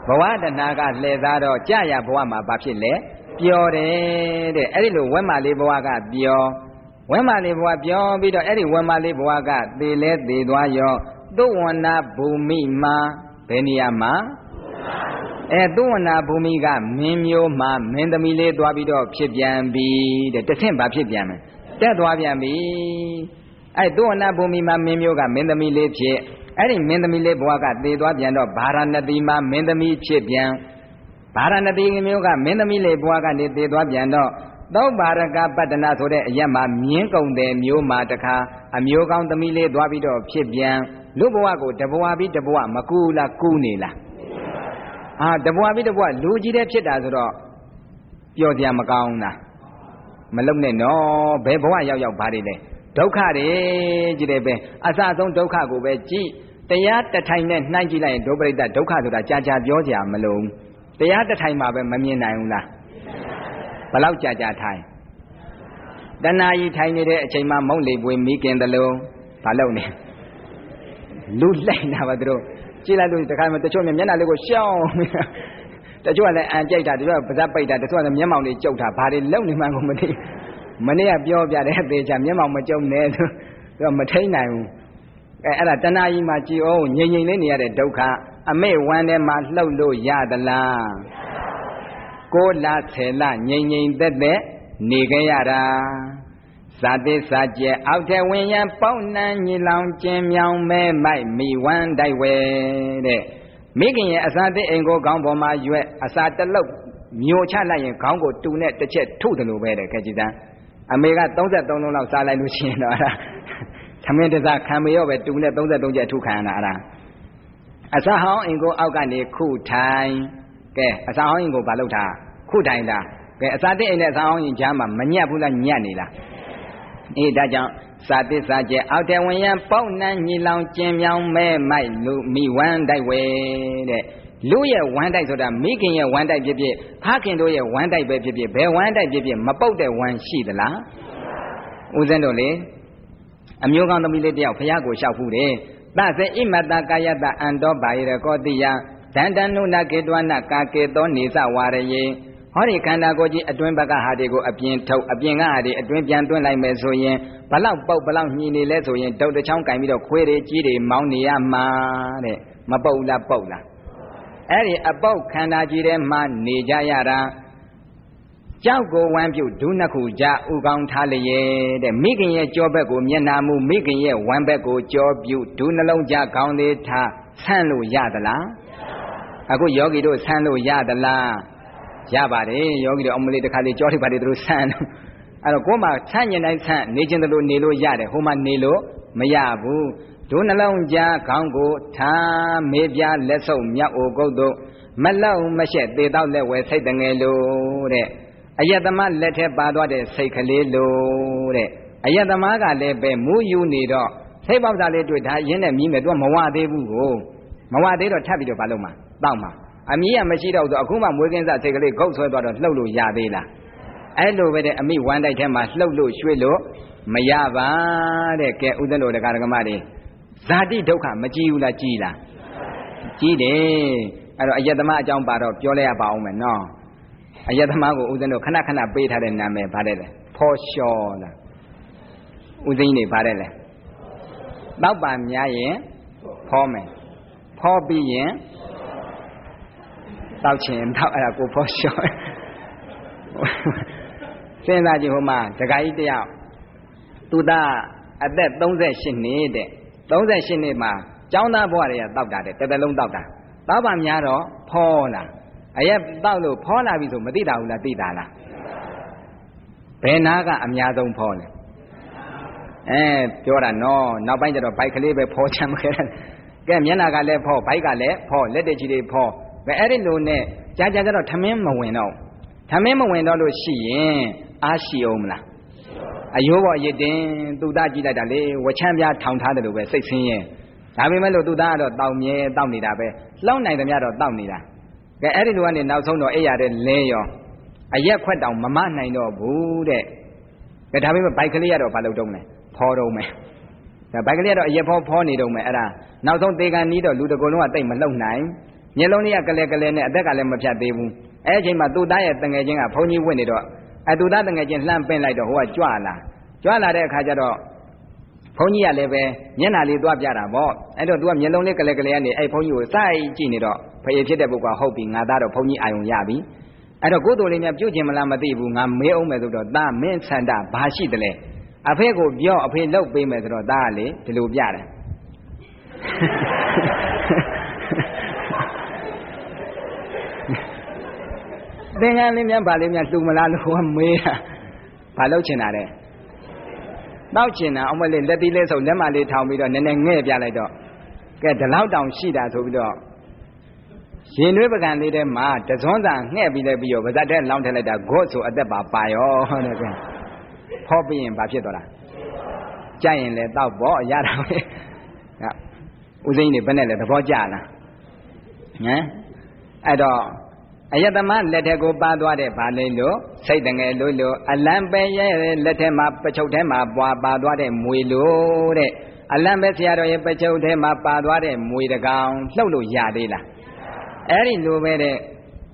တဏှာကလှည့်စားတော့ကြာရဘဝမှာဘာဖြစ်လဲပျော်တယ်တဲ့အဲ့ဒီလိုဝက်မလေးဘဝကပျော်ဝက်မလေးဘဝပျော်ပြီးတော့အဲ့ဒီဝက်မလေးဘဝကသေလဲသေသွားရောသုဝနာဘူမိမှာဘယ်နေရာမှာသုဝနာဘူမိကမင်းမျိုးမှာမင်းသမီးလေးသွားပြီးတော့ဖြစ်ပြန်ပြီတဲ့တစ်ဆင့်ဘာဖြစ်ပြန်မလဲတက်သွားပြန်ပြီသုဝနာဘူမိမှာမင်းမျိုးကမင်းသမီးလေးဖြစ်အဲ့ဒီမင်းသမီးလေးဘဝကသေသွားပြန်တော့ဗာရာဏသီမှာမင်းသမီးဖြစ်ပြန်ဗာရာဏသီမျိုးကမင်းသမီးလေးဘဝကနေသေသွားပြန်တော့သောဘာရကပတ္တနာဆိုတဲ့အရက်မှာမြင်းကုံတဲ့မျိုးမှာတခါအမျိုးကောင်းသမီးလေးသွားပြီးတော့ဖြစ်ပြန်လူဘဝကိုတဘဝပြီးတဘဝမကူလားကူနေလားတဘဝပြီးတဘဝလူကြီးတဲ့ဖြစ်တာဆိုတော့ပျော်စရာမကောင်းလားမလုံနဲ့နော်ဘယ်ဘဝရောက်ရောက်ဘာတွေလဲဒုက္ခတွေကြည့်တယ်ပဲအစအဆုံးဒုက္ခကိုပဲကြည့်တရားတထိုင်နဲ့နှိုင်းကြည့်လိုက်ရင်ဒုပရိတဒုက္ခဆိုတာကြာကြာပြောကြမလို့တရားတထိုင်မှာပဲမမြင်နိုင်ဘူးလားဘလောက်ကြာကြာထိုင်တဏှာကြီးထိုင်နေတဲ့အချိန်မှာမုံလေပွေမိခင်တလုံးဘာလုပ်နေလူလိုက်တာပါတို့ကြည့်လိုက်လို့တခါမှတချို့မျက်နှာလေးကိုရှောင်းတချို့ကလည်းအန်ကြိုက်တာတချို့ကပါးစပ်ပိတ်တာတချို့ကလည်းမျက်မှောင်လေးကျုပ်တာဘာတွေလုံနေမှန်းကိုမသိမနေ့ကပြောပြတဲ့အသေးချာမျက်မှောင်မကျုံနဲ့သူကမထိန်နိုင်ဘူးအဲ့ဒါတဏှာကြီးမှာကြည်အောင်ငြိမ်ငြိမ်လေးနေရတဲ့ဒုက္ခအမေဝမ်းထဲမှာလှုပ်လို့ရသလား6 လ 10 လငြိမ်ငြိမ်သက်သက်နေခဲ့ရတာဇာတိစာကျက်အောက်ထဲဝင်ရန်ပေါက်နှံညီလောင်ကျင်းမြောင်မဲမိုက်မိဝမ်းတိုက်ဝဲတဲ့မိခင်ရဲ့အစာတိအိမ်ကိုခေါင်းပေါ်မှာရွက်အစာတလုတ်မျိုးချလိုက်ရင်ခေါင်းကိုတူနဲ့တစ်ချက်ထုတယ်လို့ပဲတဲ့ခဲ့ကြည်သားအမေက33လုံးလောက်စားလိုက်လို့ရှိရင်တော့အဲ့ဒါသမင်းတစားခံမရောပဲတူနဲ့33ချက်ထုခံရတာအဲ့ဒါအစာဟောင်းအိမ်ကိုအောက်ကနေခုထိုင်ကဲအစာဟောင်းအိမ်ကိုဘာလုပ်တာခုထိုင်တာကဲအစာတိအိမ်နဲ့အစာဟောင်းအိမ်ကြားမှာမညက်ဘူးလားညက်နေလားအေးဒါကြောင့်စာသစ္စာကျအောက်တဲ့ဝင်ရန်ပေါက်နှံညီလောင်ကျင်မြောင်မဲမိုက်လူမိဝမ်းတိုက်ဝဲတဲ့လူရဲ့ဝမ်းတိုက်ဆိုတာမိခင်ရဲ့ဝမ်းတိုက်ဖြစ်ဖြစ်ဖခင်တို့ရဲ့ဝမ်းတိုက်ပဲဖြစ်ဖြစ်ဘယ်ဝမ်းတိုက်ဖြစ်ဖြစ်မပုတ်တဲ့ဝမ်းရှိသလားဦးဇင်းတို့လေအမျိုးကောင်းသမီးလေးတယောက်ဖះကိုလျှောက်ဖူးတယ်သစေဣမတကာယတအန္တောဘာယရကောတိယဒန္တနုနာကေတဝနာကာကေသောနေသဝရယေဟောဒီခန္ဓာကိုယ်ကြီးအတွင်းဘက်ကဟာတွေကိုအပြင်ထုတ်အပြင်ကဟာတွေအတွင်းပြန်သွင်းလိုက်မယ်ဆိုရင်ဘလောက်ပုတ်ဘလောက်ညှိနေလဲဆိုရင်ဒုတ်တစ်ချောင်းကင်ပြီးတော့ခွေးတွေကြီးတွေမောင်းနေရမှာတဲ့မပုတ်လားပုတ်လားအဲ့ဒီအပုတ်ခန္ဓာကြီးထဲမှာနေကြရတာကြောက်ကိုဝမ်းပြုတ်ဒုနှစ်ခုကြဥကောင်းထားလျက်တဲ့မိခင်ရဲ့ကြောဘက်ကိုမျက်နာမူမိခင်ရဲ့ဝမ်းဘက်ကိုကြောပြုတ်ဒုနှလုံးကြခေါင်းလေးထားဆန့်လို့ရသလားအခုယောဂီတို့ဆန့်လို့ရသလားရပါတယ်ယောဂီတို့အမလေးတစ်ခါလေးကြောထိပ်ပါတယ်သူတို့ဆန့်တော့အဲ့တော့ကိုယ်မှဆန့်ကျင်တိုင်းဆန့်နေခြင်းတလို့နေလို့ရတယ်ဟိုမှနေလို့မရဘူးဒုနှလုံးကြားခေါင်းကိုထားမေးပြလက်ဆုပ်မြောက်အိုကုတ်တို့မလောက်မရှက်သေတော့လက်ဝဲစိတ်တငယ်လို့တဲ့အယတမလက်ထဲပါသွားတဲ့စိတ်ကလေးလို့တဲ့အယတမကလည်းပဲမူးယူနေတော့စိတ်ပေါက်စားလေးတွေ့ဒါရင်းနဲ့မြည်မယ်သူကမဝသေးဘူးကိုမဝသေးတော့ထပ်ပြီးတော့ဘာလုပ်မှာတောက်မှာအမီးကမရှိတော့ဆိုအခုမှမွေးကင်းစားစိတ်ကလေးဂုတ်ဆွဲသွားတော့လှုပ်လို့ရသေးလားအဲ့လိုပဲတဲ့အမိဝမ်းတိုက်ထဲမှာလှုပ်လို့ရွှေ့လို့မရပါတဲ့ကဲဥဒ္ဒလောတရားဓမ္မတွေဇာတိဒုက္ခမကြည့်ဘူးလားကြည့်လားကြည့်တယ်အဲ့တော့အယတမအကြောင်းပါတော့ပြောလဲရပါအောင်မယ်နော်အယတမကိုဥဒ္ဒလောခဏခဏပေးထားတဲ့နာမည်ဗါတဲ့လေဖောလျှောလားဥသိန်းနေဗါတဲ့လေတောက်ပါများရင်ဖောမယ်ဖောပြီးရင်တောက်ချင်တောက်အဲ့ဒါကိုဖောလျှောစဉ်းစားကြည့်ဟိုမှာဒကာကြီးတယောက်သူသားအသက်38နှစ်တဲ့38နှစ်မှာကျောင်းသားဘဝတွေကတောက်တာတဲ့တစ်လုံးတောက်တာတောက်ပါများတော့ဖောလာအရက်တောက်လို့ဖောလာပြီဆိုမသိတာဘူးလားသိတာလားဘယ်နာကအများဆုံးဖောလဲပြောတာနော်နောက်ပိုင်းကျတော့ဘိုက်ကလေးပဲဖောချမ်းခဲ့တယ်ကဲမျက်နှာကလည်းဖောဘိုက်ကလည်းဖောလက်တချီတွေဖောဘယ်အဲ့ဒီလိုနဲ့ကြာကြာကျတော့ထမင်းမဝင်တော့ထမင်းမဝင်တော့လို့ရှိရင်အားရှိအောင်မလားအယိုးပေါ်ရစ်တင်သူသားကြည့်လိုက်တာလေဝချမ်းပြားထောင်ထားတယ်လို့ပဲစိတ်ဆင်းရဲဒါပေမဲ့လို့သူသားကတော့တောက်မြဲတောက်နေတာပဲလှောင်းနိုင်တယ်များတော့တောက်နေတာကဲအဲ့ဒီလိုကနေနောက်ဆုံးတော့အိပ်ရတဲ့လဲရောအရက်ခွက်တောင်မမနိုင်တော့ဘူးတဲ့ကဲဒါပေမဲ့ဘိုက်ကလေးကတော့ဘာလုပ်တော့မလဲဖောတော့မယ်ဒါဘိုက်ကလေးကတော့အရက်ဖောနေတော့မယ်အဲ့ဒါနောက်ဆုံးသေကန်နီးတော့လူတကောလုံးကတိတ်မလှုပ်နိုင်မျက်လုံးလေးကကလဲကလဲနဲ့အသက်ကလည်းမဖြတ်သေးဘူးအဲ့အချိန်မှာသူ့သားရဲ့တငယ်ချင်းကဘုန်းကြီးဝင်နေတော့သူ့သားတငယ်ချင်းလှမ်းပင့်လိုက်တော့ဟိုကကြွလာတဲ့အခါကျတော့ဘုန်းကြီးကလည်းပဲမျက်နှာလေးသွားပြတာပေါ့အဲ့တော့ तू ကမျက်လုံးလေးကလဲကလဲကနေအဲ့ဘုန်းကြီးကိုစိုက်ကြည့်နေတော့ဖေဖြစ်တဲ့ပုဂ္ဂိုလ်ဟုတ်ပြီငါသားတော့ဘုန်းကြီးအာယုံရပြီအဲ့တော့ကိုယ်တော်လေးများပြုတ်ခြင်းမလားမသိဘူးငါမေးအောင်မယ်ဆိုတော့သားမင်းဆန္ဒဘာရှိတယ်လဲအဖေကိုပြောအဖေလှုပ်ပေးမယ်ဆိုတော့သားကလေဒီလိုပြတယ်သင်္ကန်းလေးများဗာလေးများလှူမလားလို့ကမေးတာဘာလုပ်ချင်တာလဲတောက်ချင်တာအမလေးလက်သီးလေးဆုပ်လက်မလေးထောင်ပြီးတော့နည်းနည်းငဲ့ပြလိုက်တော့ကဲဒီလောက်တောင်ရှိတာဆိုပြီးတော့ရင်နှွေးပကံလေးထဲမှာတစွန်းစာငှဲ့ပြီးလဲပြီးတော့ဗဇတ်ထဲလောင်းထည့်လိုက်တာဂေါ့ဆိုအသက်ပါရောတဲ့ကဲဖောက်ပြီးရင်ဘာဖြစ်သွားတာကြိုက်ရင်လည်းတောက်ပေါ့ရတာပဲဦးစိမ့်နေဘယ်နဲ့လဲသဘောကျလားဟမ်အဲ့တော့အယတမလက်ထက်ကိုပါသွားတဲ့ဗာလိလို့စိတ်တငယ်လို့အလံပဲရဲ့လက်ထက်မှာပချုပ်ထဲမှာပွာပါသွားတဲ့မွေလို့တဲ့အလံပဲဆရာတော်ရဲ့ပချုပ်ထဲမှာပါသွားတဲ့မွေတကောင်လှုပ်လို့ရသေးလားအဲ့ဒီလိုပဲတဲ့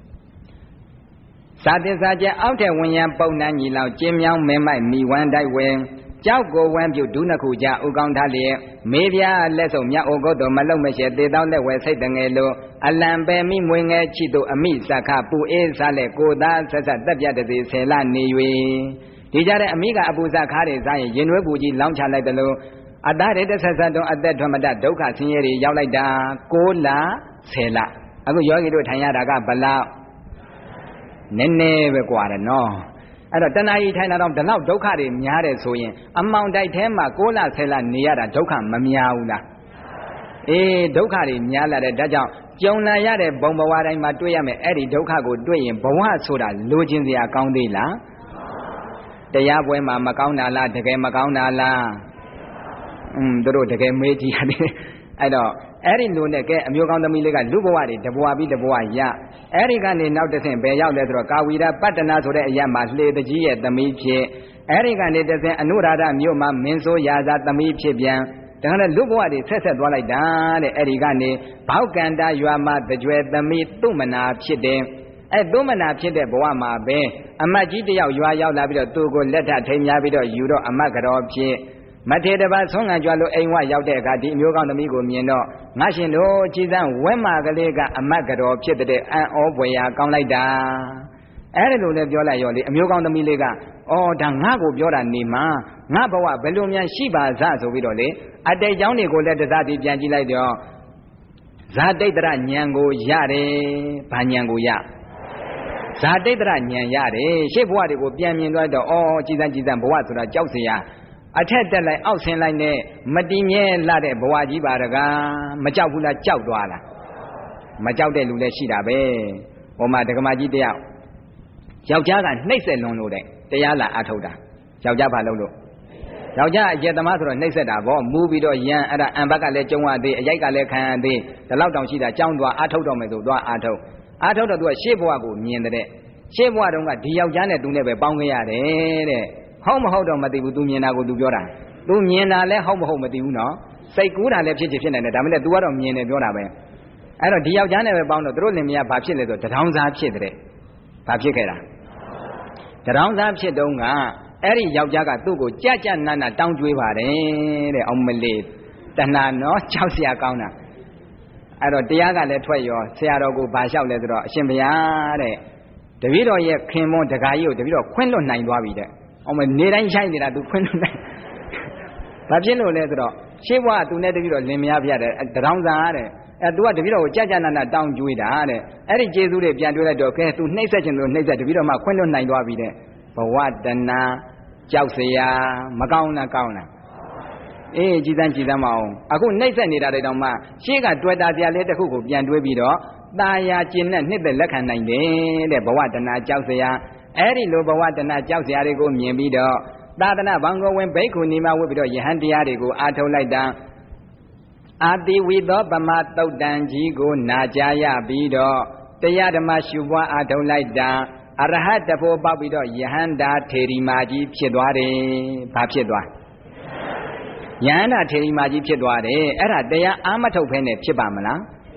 စာသစ္စာကျအောက်ထက်ဝင်ရန်ပုံနှံညီလောက်ကျင်းမြောင်းမဲမိုက်မိဝမ်းတိုက်ဝင်ကြောက်ကိုဝမ်းပြုတ်ဒုနှစ်ခုကြဥကောင်းထားလျက်မေးပြားလက်စုံမြတ်အိုကုတ်တော်မလုံမရှဲသေတောင်းလက်ဝဲစိတ်တငယ်လို့အလံပဲမိမွေငယ်ချစ်တို့အမိစခပူအေးစားလက်ကိုသားဆက်ဆက်တက်ပြတ်တဲ့ဆယ်လနေ၍ဒီကြတဲ့အမိကအပူစခါးတွေစားရင်ရင်နှွေးပူကြီးလောင်းချလိုက်တယ်လို့အသားတွေတစ်ဆက်ဆက်တုံးအသက်ထွမတဒုက္ခဆင်းရဲတွေရောက်လိုက်တာ6လ10လအခုယောဂီတို့ထိုင်ရတာကဘလောက်နည်းနည်းပဲกว่าတယ်နော်အဲ့တော့တဏှာကြီးထိုင်တာတော့ဒီလောက်ဒုက္ခတွေများတယ်ဆိုရင်အမောင်တိုက်ထဲမှာ6လ10လနေရတာဒုက္ခမများဘူးလားအေးဒုက္ခတွေများလာတယ်ဒါကြောင့်ကြုံလာရတဲ့ဘုံဘဝတိုင်းမှာတွေ့ရမယ်အဲ့ဒီဒုက္ခကိုတွေ့ရင်ဘဝဆိုတာလိုချင်စရာကောင်းသေးလားတရားပွဲမှာမကောင်းတာလားတကယ်မကောင်းတာလားတို့တကယ်မေးကြည့်ရတယ်အဲ့တော့အဲ့ဒီလိုနဲ့ကဲအမျိုးကောင်းသမီးလေးကလူဘဝတွေတဘဝပြီးတဘဝရအဲ့ဒီကနေနောက်တစ်ဆင့်ဘယ်ရောက်လဲဆိုတော့ကာဝီရပတ္တနာဆိုတဲ့အရာမှာလှေတကြီးရဲ့သမီးဖြစ်အဲ့ဒီကနေတစ်ဆင့်အနုရာဓမြို့မှာမင်းဆိုးရာဇာသမီးဖြစ်ပြန်ဒါကလည်းလူဘဝတွေဆက်သွားလိုက်တာတဲ့အဲ့ဒီကနေဘောက်ကန္တာရွာမှာတကြွယ်သမီးသူမနာဖြစ်တယ်အဲ့သူမနာဖြစ်တဲ့ဘဝမှာပဲအမတ်ကြီးတယောက်ရွာရောက်လာပြီးတော့သူ့ကိုလက်ထထိန်များပြီးတော့ယူတော့အမတ်ကြောဖြစ်မထေတပါဆုံးငံကြွလို့အိမ်ဝရောက်တဲ့အခါဒီအမျိုးကောင်းသမီးကိုမြင်တော့ငါရှင်တို့ကြည်စမ်းဝဲမာကလေးကအမတ်ကြောဖြစ်တဲ့အံ့ဩဖွယ်ရာကောင်းလိုက်တာအဲ့ဒီလိုလည်းပြောလိုက်ရောလေအမျိုးကောင်းသမီးလေးကအော်ဒါငါ့ကိုပြောတာနေမှာငါဘဝဘယ်လိုများရှိပါစဆိုပြီးတော့လေအတိတ်ကြောင်းတွေကိုလည်းတစသည်ပြန်ကြည့်လိုက်တော့ဇာတိတ္တရဉာဏ်ကိုရတယ်ဘာဉာဏ်ကိုရဇာတိတ္တရဉာဏ်ရတယ်ရှေ့ဘဝတွေကိုပြန်မြင်သွားတော့အော်ကြည်စမ်းဘဝဆိုတာကြောက်เสียအထက်တက်လိုက်အောက်ဆင်းလိုက်နဲ့မတည်မြဲလာတဲ့ဘဝကြီးပါတကားမကြောက်ဘူးလားကြောက်သွားလားမကြောက်တဲ့လူလည်းရှိတာပဲဟိုမှာဒကမာကြီးတယောက်ယောက်ျားကနှိပ်စက်လွန်လို့တဲ့တရားလာအထုတ်တာယောက်ျားဘာလုပ်လို့ယောက်ျားအကျက်သမားဆိုတော့နှိပ်စက်တာဗောမူးပြီးတော့ရန်အဲ့ဒါအံဘက်ကလည်းကျုံရသေးအရိုက်ကလည်းခံရသေးဒီလောက်တောင်ရှိတာကြောင်းသွားအထုတ်တော့မယ်ဆိုသွားအထုတ်တော့သူကရှေ့ဘဝကိုမြင်တဲ့ရှေ့ဘဝတုန်းကဒီယောက်ျားနဲ့သူနဲ့ပဲပေါင်းခဲ့ရတယ်တဲ့ဟုတ်မဟုတ်တော့မသိဘူး तू မြင်တာကို तू ပြောတာ तू မြင်တာလဲဟုတ်မဟုတ်မသိဘူးနော်စိတ်ကူးတာလည်းဖြစ်နေတယ်ဒါပေမဲ့ तू ကတော့မြင်တယ်ပြောတာပဲအဲ့တော့ဒီယောက်ျားနဲ့ပဲပေါင်းတော့သူတို့လင်မယားဘာဖြစ်လဲဆိုတထောင်စားဖြစ်တဲ့ဘာဖြစ်ခဲ့တာတထောင်စားဖြစ်တုန်းကအဲ့ဒီယောက်ျားကသူ့ကိုကြကြနာနာတောင်းကြွေးပါတယ်တဲ့အောင်မလေးတဏှာနော်ကြောက်စရာကောင်းတာအဲ့တော့တရားကလည်းထွက်ရောဆရာတော်ကိုဘာလျှောက်လဲဆိုတော့အရှင်ဘုရားတဲ့တပည့်တော်ရဲ့ခင်မွန်းတခါကြီးကိုတပည့်တော်ခွင့်လွတ်နိုင်သွားပြီတဲ့အောင်မနေတိုင်းရှိုက်နေတာ तू ခွင့်လို့နိုင်ဘာဖြစ်လို့လဲဆိုတော့ရှေ့ဘဝ तू နဲ့တပည့်တော်လင်မယားဖျက်တယ်တရောင်းစားတဲ့तू ကတပည့်တော်ကိုကြနာနာတောင်းကြွေးတာတဲ့အဲ့ဒီကျေးဇူးတွေပြန်တွေးလိုက်တော့ကဲ तू နှိမ့်ဆက်ခြင်းလို့နှိမ့်ဆက်တပည့်တော်မှခွင့်လွတ်နိုင်သွားပြီတဲ့ဘဝတဏကြောက်เสียမကောင်းလားကောင်းလားအေးကြည်စမ်းမအောင်အခုနှိမ့်ဆက်နေတာတွေတောင်မှရှေ့ကတွေ့တာစရာလေးတစ်ခုကိုပြန်တွေးပြီးတော့ตาယာကျင်နဲ့နှစ်သက်လက်ခံနိုင်တယ်တဲ့ဘဝတဏကြောက်เสียအဲ့ဒီလိုဘဝတဏကြောက်စရာတွေကိုမြင်ပြီးတော့သာသနာ့ဘောင်ကိုဝင်ဘိက္ခုနီမဝတ်ပြီးတော့ယဟန်တရားတွေကိုအားထုတ်လိုက်တာအာတိဝိသောပမသုတ်တံကြီးကိုနာကြားရပြီးတော့တရားဓမ္မရှုပွားအားထုတ်လိုက်တာအရဟတဖို့ပေါက်ပြီးတော့ယဟန္တာထေရီမာကြီးဖြစ်သွားတယ်။ဘာဖြစ်သွားယဟန္တာထေရီမာကြီးဖြစ်သွားတယ်အဲ့ဒါတရားအာမထုတ်ဖဲနဲ့ဖြစ်ပါမလား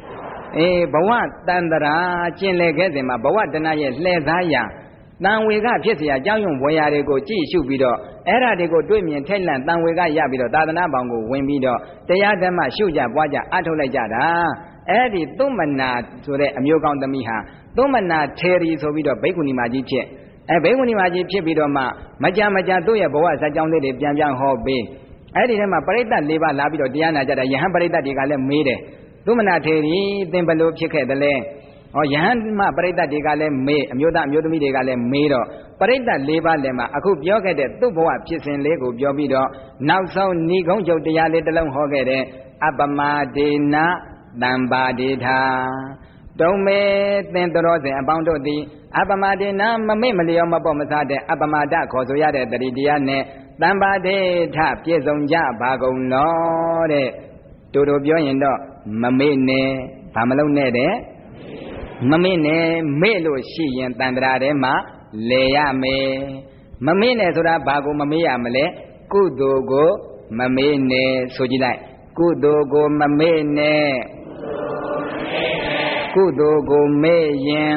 ဘဝတန်တရာကျင်လည်ခဲ့စဉ်မှာဘဝတဏရဲ့လှည့်စားရာတန်ဝေကဖြစ်เสียအကြောင်းယုံဝေရာတွေကိုကြည့်ရှုပြီးတော့အဲ့ဓာတွေကိုတွေ့မြင်ထိတ်လန့်တန်ဝေကရပြီးတော့သာသနာပေါင်းကိုဝင်ပြီးတော့တရားဓမ္မရှုကြပွားကြအထုတ်လိုက်ကြတာအဲ့ဒီသုမနာဆိုတဲ့အမျိုးကောင်းသမီးဟာသုမနာထေရီဆိုပြီးတော့ဘိက္ခုနီမကြီးဖြစ်ဘိက္ခုနီမကြီးဖြစ်ပြီးတော့မှမကြသူ့ရဲ့ဘဝဇာတ်ကြောင်းလေးတွေပြန်ဟောပေးအဲ့ဒီထဲမှာပရိသတ်၄ပါးလာပြီးတော့တရားနာကြတာယဟန်ပရိသတ်တွေကလည်းမေးတယ်သုမနာထေရီသင်ဘယ်လိုဖြစ်ခဲ့သလဲယဟန်မပရိသတ်တွေကလည်းမေးအမျိုးသားအမျိုးသမီးတွေကလည်းမေးတော့ပရိသတ်၄ပါးလည်းမှာအခုပြောခဲ့တဲ့သူ့ဘဝဖြစ်စဉ်လေးကိုပြောပြီးတော့နောက်ဆုံးဏိဂုံးချုပ်တရားလေးတစ်လုံးဟောခဲ့တဲ့အပမဒေနတံပါဒေထာတုံမေသင်တော်စဉ်အပေါင်းတို့သည်အပမဒေနမမေ့မလျောမပေါ့မစားတဲ့အပမဒခေါ်ဆိုရတဲ့တတိတရားနဲ့တံပါဒေထပြည့်စုံကြပါကုန်လောတဲ့တို့ပြောရင်တော့မမေ့နဲ့ဘာမလုပ်နဲ့တဲ့မမေ့နဲ့မေ့လို့ရှိရင်တန်ត្រာထဲမှာလဲရမယ်မမေ့နဲ့ဆိုတာဘာကိုမမေ့ရမလဲကုသိုလ်ကိုမမေ့နဲ့ဆိုကြည့်လိုက်ကုသိုလ်ကိုမမေ့နဲ့ကုသိုလ်ကိုမေ့ရင်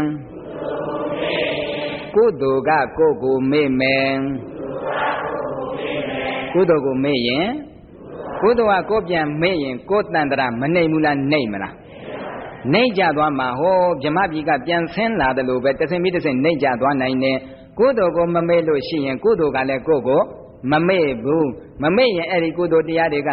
ကုသိုလ်ကကိုယ်ကိုမေ့မယ်ကုသိုလ်ကိုမေ့ရင်ကုသိုလ်ကကိုယ်ပြန်မေ့ရင်ကိုယ်တန်ត្រာမနှိမ်ဘူးလားနှိမ်မလားနှိမ့်ကြသွားမှာဟောဗြဟ္မပြည်ကပြန်ဆင်းလာတယ်လို့ပဲတဆင်ပြီးတဆင်နှိမ့်ကြသွားနိုင်တယ်ကုသိုလ်ကိုမမေ့လို့ရှိရင်ကုသိုလ်ကလည်းကိုယ့်ကိုမမေ့ဘူးမမေ့ရင်အဲ့ဒီကုသိုလ်တရားတွေက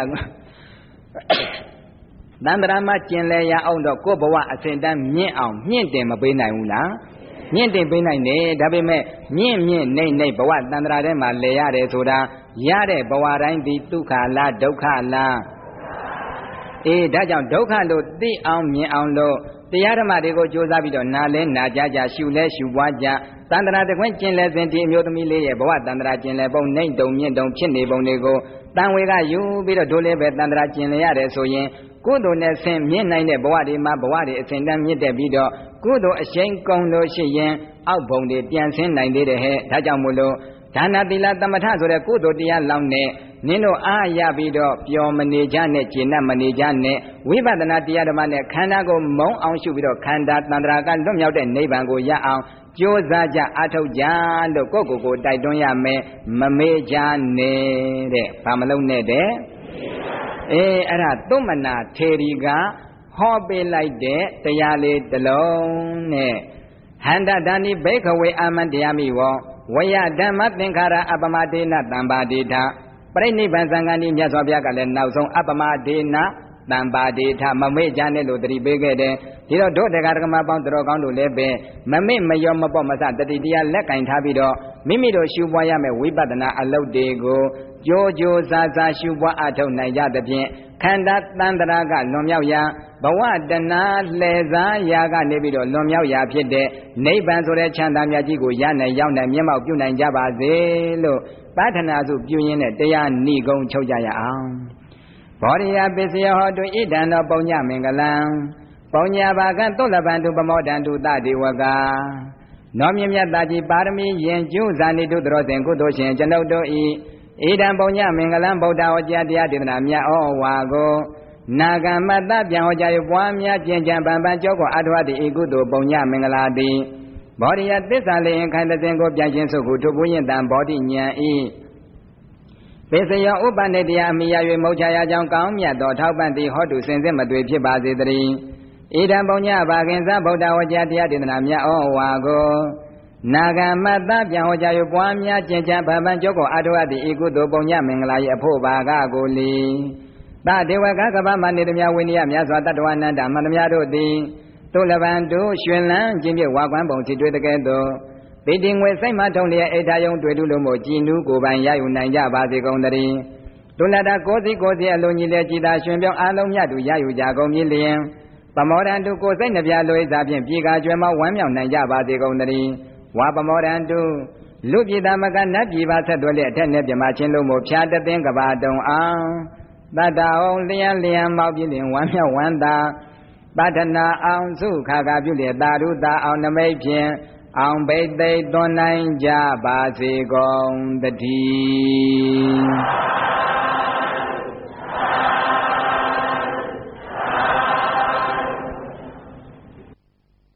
တန်ត្រာမှာကျင်လဲရအောင်တော့ကိုယ့်ဘဝအစဉ်တန်းမြင့်အောင်မြင့်တင်မပေးနိုင်ဘူးလားမြင့်တင်ပေးနိုင်တယ်ဒါပေမဲ့မြင့်နှိမ့်ဘဝတန်ត្រာထဲမှာလဲရတယ်ဆိုတာရတဲ့ဘဝတိုင်းဒီဒုက္ခလားဒုက္ခလားဒါကြောင့်ဒုက္ခလို့သိအောင်မြင်အောင်လို့တရားဓမ္မတွေကိုကြိုးစားပြီးတော့နာလဲနာကြရှုလဲရှုပွားကြတန်ត្រာတခွင့်ကျင်လဲစဉ်ဒီအမျိုးသမီးလေးရဲ့ဘဝတန်ត្រာကျင်လဲပုံနှိမ့်တုံမြင့်တုံဖြစ်နေပုံတွေကိုတန်ဝေကယူပြီးတော့ဒိုးလေးပဲတန်ត្រာကျင်လဲရတယ်ဆိုရင်ကုသိုလ်နဲ့ဆင်မြင့်နိုင်တဲ့ဘဝတွေမှာဘဝတွေအစဉ်တန်းမြင့်တက်ပြီးတော့ကုသိုလ်အရှိန်ကုန်လို့ရှိရင်အောက်ဘုံတွေပြန်ဆင်းနိုင်သေးတယ်ဟဲ့ဒါကြောင့်မို့လို့ဒါနသီလသမထဆိုတဲ့ကုသိုလ်တရားလောင်းနဲ့နင်းတို့အားရပြီးတော့ပျော်မနေကြနဲ့ကျင့်တတ်မနေကြနဲ့ဝိပဿနာတရားဓမ္မနဲ့ခန္ဓာကိုမုံအောင်ရှုပြီးတော့ခန္ဓာတန္တရာကလွတ်မြောက်တဲ့နိဗ္ဗာန်ကိုရအောင်ကြိုးစားကြအထောက်ကြလို့ကိုယ်တိုက်တွန်းရမယ်မမေ့ကြနဲ့တဲ့ဘာမလုံးနဲ့တဲ့အဲ့ဒါသုမနာထေရီကဟောပေးလိုက်တဲ့တရားလေးတစ်လုံးနဲ့ဟန္တဒါနိဘိခဝေအာမန္တရားမိဝောဝယဓမ္မသင်္ခါရအပမဒေနတံပါဒေထပရိနိဗ္ဗာန်သံဃာနိမြတ်စွာဘုရားကလည်းနောက်ဆုံးအပမဒေနတံပါဒေထမမေ့ကြနဲ့လို့တတိပေးခဲ့တယ်ဒီတော့ဒုတရားဓမ္မပေါင်းတော်ကောင်းတို့လည်းပဲမမေ့မလျောမပေါ့မစတတိတရားလက်ကင်ထားပြီးတော့မိမိတို့ရှုပွားရမယ့်ဝိပဿနာအလုပ်တွေကိုကြိုးစားရှုပွားအထောက်နိုင်ကြသဖြင့်ခန္ဓာတန်ត្រာကလွန်မြောက်ရာဘဝတဏှာလှည့်စားရာကနေပြီးတော့လွန်မြောက်ရာဖြစ်တဲ့နိဗ္ဗာန်ဆိုတဲ့ချမ်းသာမြတ်ကြီးကိုရနိုင်ရောက်နိုင်မျက်မှောက်ပြုနိုင်ကြပါစေလို့ပဋ္ဌနာစုပြုရင်းနဲ့တရားဏိဂုံချုပ်ကြရအောင်ဘောရိယပစ္စယဟောတုဣဒံသောပုံညမင်္ဂလံပုံညဘာကသုလဗန္တုပမောဒန္တုတဒေဝကာနောမြင့်မြတ်သာကြီးပါရမီယင်ကျူးဇာနိတုတရောစဉ်ကုသိုလ်ရှင်ကျွန်ုပ်တို့ဤဣဒံပုံညမင်္ဂလံဗုဒ္ဓဟောကြားတရားဒေသနာမြတ်ဩဝါကိုနာဂမတ္တပြန်ဟောကြား၍ပွားများကျင့်ကြံပန်ပန်ကြောကိုအထောက်သည့်ဤကုသိုလ်ပုံညမင်္ဂလာသည်ဘောရိယသစ္စာလျင်ခိုင်တဲ့စဉ်ကိုပြန်ရှင်းစုခုထုပုညင်တံဘောဓိဉာဏ်ဤပစ္စယဥပ္ပန္နေတရားအမိရ၍မௌချရာကြောင့်ကောင်းမြတ်သောထောက်ပံ့သည်ဟောတုစင်စစ်မသွေဖြစ်ပါစေတည်းဣဒံပုံညဘာခင်္စဗုဒ္ဓဝကြတရားဒေသနာမြတ်ဩဝါကိုနာဂမတ္တပြန်ဟောကြား၍ပွားများကျင့်ကြံပန်ပန်ကြောကိုအထောက်သည့်ဤကုသိုလ်ပုံညမင်္ဂလာ၏အဖို့ဘာကကိုလီတဒေဝကကဗ္ဗမနေတမြဝိနည်းမြတ်စွာတတ္တဝနန္တမန္တမြတို့သည်သုလဗန္တုရွှင်လန်းခြင်းဖြင့်ဝါကွမ်းပုံစီတွေ့တဲ့ကဲ့သို့ပိတိငွေစိတ်မှထုံလျက်အိဋ္ဌာယုံတွေ့တုလို့မို့ကြည်နူးကိုယ်ပိုင်ရယူနိုင်ကြပါစေကုန်သတည်းဒုလတကိုစီအလုံးကြီးလည်းကြည်သာရွှင်ပြောင်းအားလုံးမြတ်သူရယူကြကုန်ပြီလျင်ပမောဒံတုကိုစိတ်နှပြလိုဣစားဖြင့်ပြေကာကျွဲမောဝမ်းမြောက်နိုင်ကြပါစေကုန်သတည်းဝါပမောဒံတုလူပြည်သားမကနတ်ပြည်ပါဆက်သွဲလျက်အထက်နဲ့ပြမချင်းလုံးမို့ဖြာတသိန်းကဘာတုံအောင်တတ္တအောင်လျံမောက်ပြင်းလျင်ဝမ်းမြောက်ဝမ်းသာပတ္ထနာအောင်စုခါပြုလျက်သာရုသာအောင်နမိတ်ဖြင့်အောင်ဘိသိသွန်နိုင်ကြပါစေကုန်တည်း